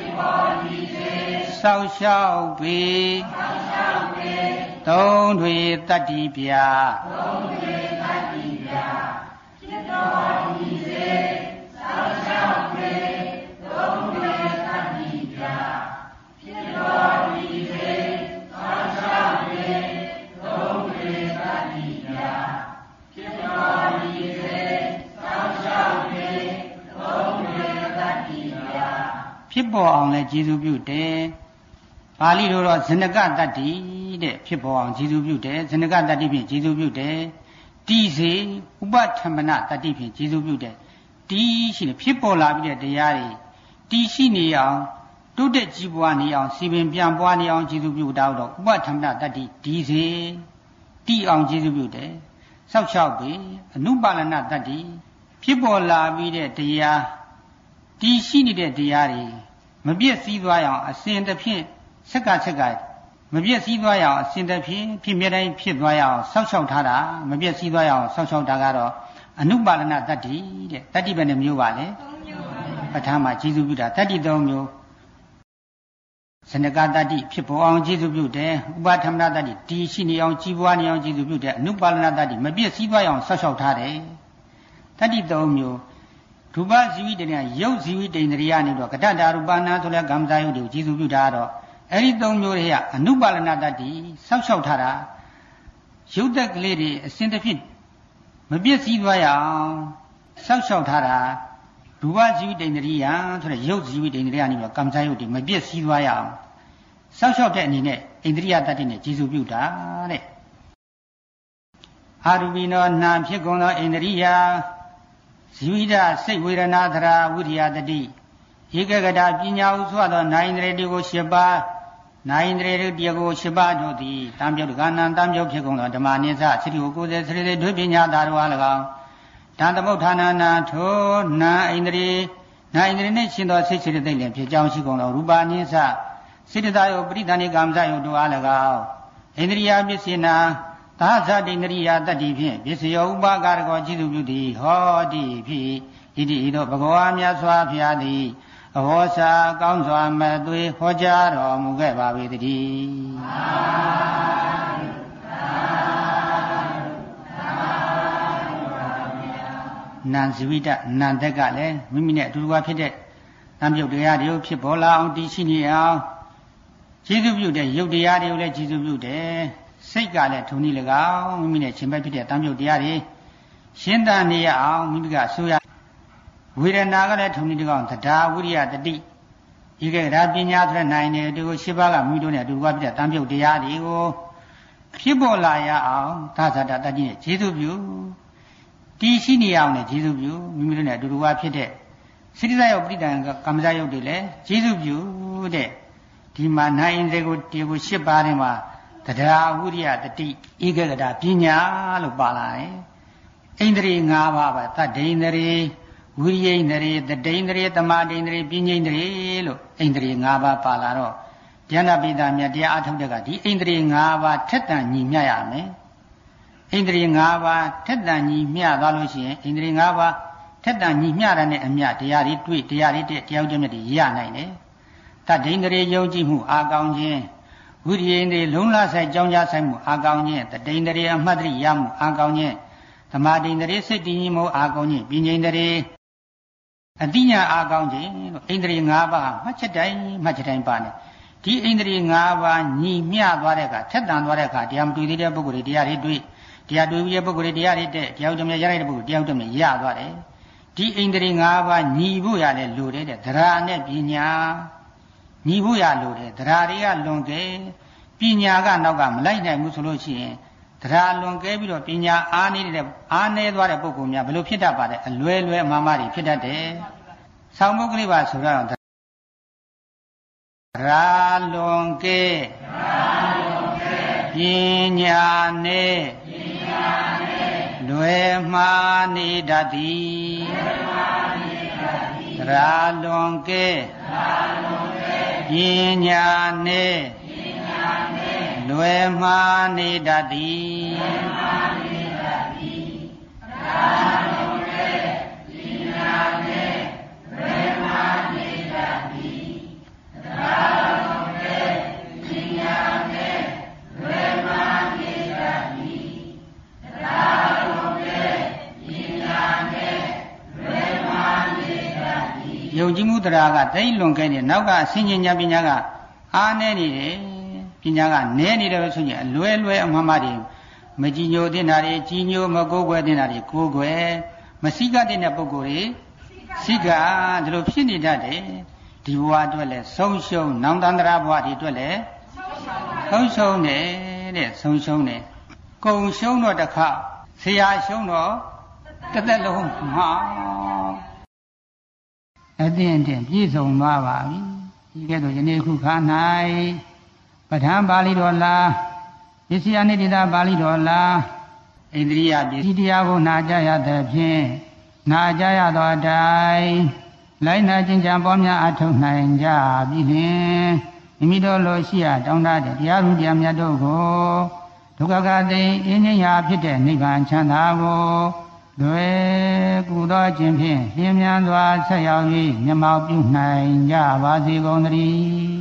စောက်ရှောက်ပေသုံးတွေတတ္တိပြဖြစ်ပေါ်တည်စေစောက်ရှောက်ပေသုံးတွေတတ္တိပြဖြစ်ပေါ်တည်စေစောက်ရှောက်ပေသုံးတွေတတ္တိပြဖြစ်ပေါ်တည်စေစောက်ရှောက်ပေသုံးတွေတတ္တိပြဖြစ်ပေါ်အောင်လဲကျေစုပြုတယ်ပါဠိလိုတော့ဇနကတတ္တိတဲ့ဖြစ်ပေါ်အောင်ကျေစုပြုတယ်ဇနကတတ္တိဖြင့်ကျေစုပြုတယ်တည်စေဥပထမနတတ္တိဖြင့်ကျေစုပြုတယ်တည်ရှိနေဖြစ်ပေါ်လာပြီးတဲ့တရားတွေတည်ရှိနေအောင်တိုးတက်ကြီးပွားနေအောင်စီပင်ပြန်ပွားနေအောင်ကျေစုပြုတာတော့ဥပထမနတတ္တိတည်စေတည်အောင်ကျေစုပြုတယ်စောက်ရှောက်ပြီအနုပါလနတတ္တိဖြစ်ပေါ်လာပြီးတဲ့တရားတည်ရှိနေတဲ့တရားတွေမပြည့်စည်သွားအောင်အစဉ်တစ်ဖြင့်ဆက်ကမပြည့်စည်သွားရအောင်အစဉ်တစ်ဖြင့်ဖြစ်မြဲတိုင်းဖြစ်သွားရအောင်စောက်ရှောက်ထားတာမပြည့်စည်သွားရအောင်စောက်ရှောက်တာကတော့အနုပါလနတတ္တိတဲ့တတ္တိပဲနှမျိုးပါလေပဋ္ဌာန်းမှာကျေစုပြုတာတတ္တိ၃မျိုးဇနကတတ္တိဖြစ်ပေါ်အောင်ကျေစုပြုတယ်ဥပထမနာတတ္တိတည်ရှိနေအောင်ကြီးပွားနေအောင်ကျေစုပြုတယ်အနုပါလနာတတ္တိမပြည့်စည်သွားအောင်ဆောက်ရှောက်ထားတယ်တတ္တိ၃မျိုးရူပဇီဝိတ္တနဲ့ရုပ်ဇီဝိတ္တနေတော့ကတ္တတာရူပနာဆိုလဲကမ္မဇာယုတ်တွေကိုကျေစုပြုတာတော့အဲ့ဒီ၃မျိုးတွေကအနုပါလနာတတ္တိဆောက်ရှောက်ထားတာရုပ်သက်ကလေးတွေအစဉ်တစ်ဖြစ်မပြည့်စည်သွားရအောင်ဆောက်ရှောက်ထားတာရူပဇီဝိတ္တနေဆိုတဲ့ရုပ်ဇီဝိတ္တနေတော့ကမ္မဇာယုတ်တွေမပြည့်စည်သွားရအောင်ဆောက်ရှောက်တဲ့အနေနဲ့ဣန္ဒြိယတတ္တိနဲ့ကျေစုပြုတာတဲ့အာရူပိနောနာဖြစ်ကုန်သောဣန္ဒြိယဇီဝိတစိတ်ဝေဒနာသရာဝိရိယတတိဧကဂတပညာဥစွာသောနာဣန္ဒြေတွေကို၈ပါးနာဣန္ဒြေတွေကို၈ပါးတို့သည်တံပြုတ်ကဏ္ဍတံပြုတ်ဖြစ်ကုန်သောဓမ္မနိစ္စသတိကို90သတိတွေပညာသာတော်၎င်းတံသမုဋ္ဌာနာနာထိုနာဣန္ဒြေနှင့်ရှင်သောစိတ်စိတ်သိလည်းဖြစ်ကြောင်းရှိကုန်သောရူပနိစ္စစိတ္တယုပရိသဏိကံဇယုတို့အား၎င်းဣန္ဒြိယပစ္စေနာသာဇတိန္ဒြိယတတ္တိဖြင့်ပစ္စယောဥပါကာရကောจิตุပြုသည်ဟောတိဖြစ်ဣတိဤသို့ဘဂဝါမြတ်စွာဘုရားသည်အဟောစာကောင်းစွာမသွေဟောကြားတော်မူခဲ့ပါ၏တည်းနံဇိဝိတနံတက်ကလည်းမိမိနဲ့အတူတူဖြစ်တဲ့တံပြုတ်တရားတွေကိုဖြစ်ပေါ်လာအောင်တည်ရှိနေအောင်ကျေစုပြုတဲ့ရုပ်တရားတွေကိုလည်းကျေစုပြုတယ်စိတ်ကလည်းထုံနည်း၎င်းမိမိနဲ့ရှင်ဘက်ဖြစ်တဲ့တံပြုတ်တရားတွေရှင်းတန်နေရအောင်မိမိကဆိုရဝေဒနာကလည်းထုံနည်း၎င်းသဒ္ဒါဝိရိယတတိဤကဲ့ဒါပညာဆိုတဲ့နိုင်တဲ့ဒီကို၈ပါးကမိမိတို့နဲ့အတူတူဖြစ်တဲ့တံပြုတ်တရားတွေကိုဖြစ်ပေါ်လာရအောင်သာသတတတိနဲ့ကျေစုပြုတည်ရှိနေအောင်နဲ့ကျေစုပြုမိမိတို့နဲ့အတူတူဖြစ်တဲ့စိတ္တယုတ်ပဋိတံကမ္မဇယုတ်တွေလည်းကျေစုပြုတဲ့ဒီမှာနိုင်ဣန္ဒြေကိုတရားကို၈ပါးထဲမှာသဒ္ဒါဝိရိယတတိဧကဂတပညာလို့ပါလာတယ်ဣန္ဒြေ၅ပါးပါသတ္တိန္ဒြေဝိရိယဣန္ဒြေတတိန္ဒြေသမာဓိန္ဒြေပညာဣန္ဒြေလို့ဣန္ဒြေ၅ပါးပါလာတော့ဉာဏပိတာမြတ်တရားအထုတ်တဲ့ကဒီဣန္ဒြေ၅ပါးထက်တန်ညီမျှရမယ်ဣန္ဒြေ၅ပါးထက်တန်ညီမျှသွားလို့ရှိရင်ဣန္ဒြေ၅ပါးထက်တန်ညီမျှတဲ့အမျှတရားတွေတွေ့တရားတွေတဲ့တရားဥဒ္ဓမြတ်တွေရနိုင်တယ်တတ္တိန္ဒြေယုံကြည်မှုအာကောင်းခြင်းဝိရိယဣန္ဒြေလုံးလဆိုင်ကြောင်းကြဆိုင်မှုအာကောင်းခြင်းတတိန္ဒြေအမှတ်တရရမှုအာကောင်းခြင်းသမာဓိန္ဒြေစိတ်တည်ငြိမ်မှုအာကောင်းခြင်းပညာန္ဒြေအတိညာအာကောင်းခြင်းလို့ဣန္ဒြေ၅ပါးမှတ်ချက်တိုင်းပါနေဒီဣန္ဒြေ၅ပါးညီမျှသွားတဲ့အခါထက်တန်သွားတဲ့အခါတရားမတွေ့သေးတဲ့ပုဂ္ဂိုလ်တွေတရားတွေတွေ့တရားတွေ့ပြီးတဲ့ပုဂ္ဂိုလ်တွေတရားတွေတဲ့တရားဥဒ္ဓမြတ်ရတဲ့ပုဂ္ဂိုလ်တရားဥဒ္ဓမြတ်ရသွားတယ်ဒီဣန္ဒြေ၅ပါးညီဖို့ရတယ်လို့တဲ့သရနဲ့ပညာညီဖို့ရလို့တဲ့သရတွေကလွန်ကဲပညာကနောက်ကမလိုက်နိုင်ဘူးဆိုလို့ရှိရင်သရလွန်ကဲပြီးတော့ပညာအားနေသွားတဲ့ပုဂ္ဂိုလ်များဘယ်လိုဖြစ်တတ်ပါလဲအလွယ်လွယ်အမှားမှားတွေဖြစ်တတ်တယ်။ဆောင်းပုဂ္ဂလိပါဆိုတော့သရလွန်ကဲပညာနဲ့လွယ်မှားနေတတ်သည်သရလွန်ကဲပညာနဲ့လွယ်မှားနေတတ်သည်ယုံကြည်မှုတရားကတိတ်လွန်ခဲ့နေနောက်ကအစဉ္ဉာပညာကအားနည်းနေတယ်ပညာကနည်းနေတယ်ဆိုရင်အလွယ်လွယ်အမှားမှားတွေမကြည်ညိုတင်တာတွေကြည်ညိုမကိုးကွယ်တင်တာတွေကိုးကွယ်မစိကတဲ့ပုဂ္ဂိုလ်တွေစိကဒီလိုဖြစ်နေတတ်တယ်ဒီဘဝအတွက်လည်းဆုံးရှုံးနောင်တန္တရာဘဝဒီအတွက်လည်းဆုံးရှုံးတယ်တဲ့ဆုံးရှုံးတယ်ကုံရှုံးတော့တစ်ခါဆရာရှုံးတော့တစ်သက်လုံးမှာအတင်းပြည့်စုံသွားပါပြီဒီကဲ့သို့ယနေ့ခုခါ၌ပဋ္ဌာန်းပါဠိတော်လားပစ္စယနိတိတာပါဠိတော်လားဣန္ဒြိယပစ္စည်းတရားကိုနာကြရသဖြင့်နာကြရသောအတိုင်းလိုက်နာကျင့်ကြံပွားများအထောက်နိုင်ကြပြီလျှင်မိမိတို့လိုရှိရတောင်းတတဲ့တရားဥတရားမြတ်တို့ကိုဒုက္ခကတိအင်းဉ္ဇာဖြစ်တဲ့နိဗ္ဗာန်ချမ်းသာကိုလွယ်ကူသောခြင်းဖြင့်လျင်မြန်စွာဆက်ရောက်၍မျက်မှောက်ပြုနိုင်ကြပါစေကုန်သတည်း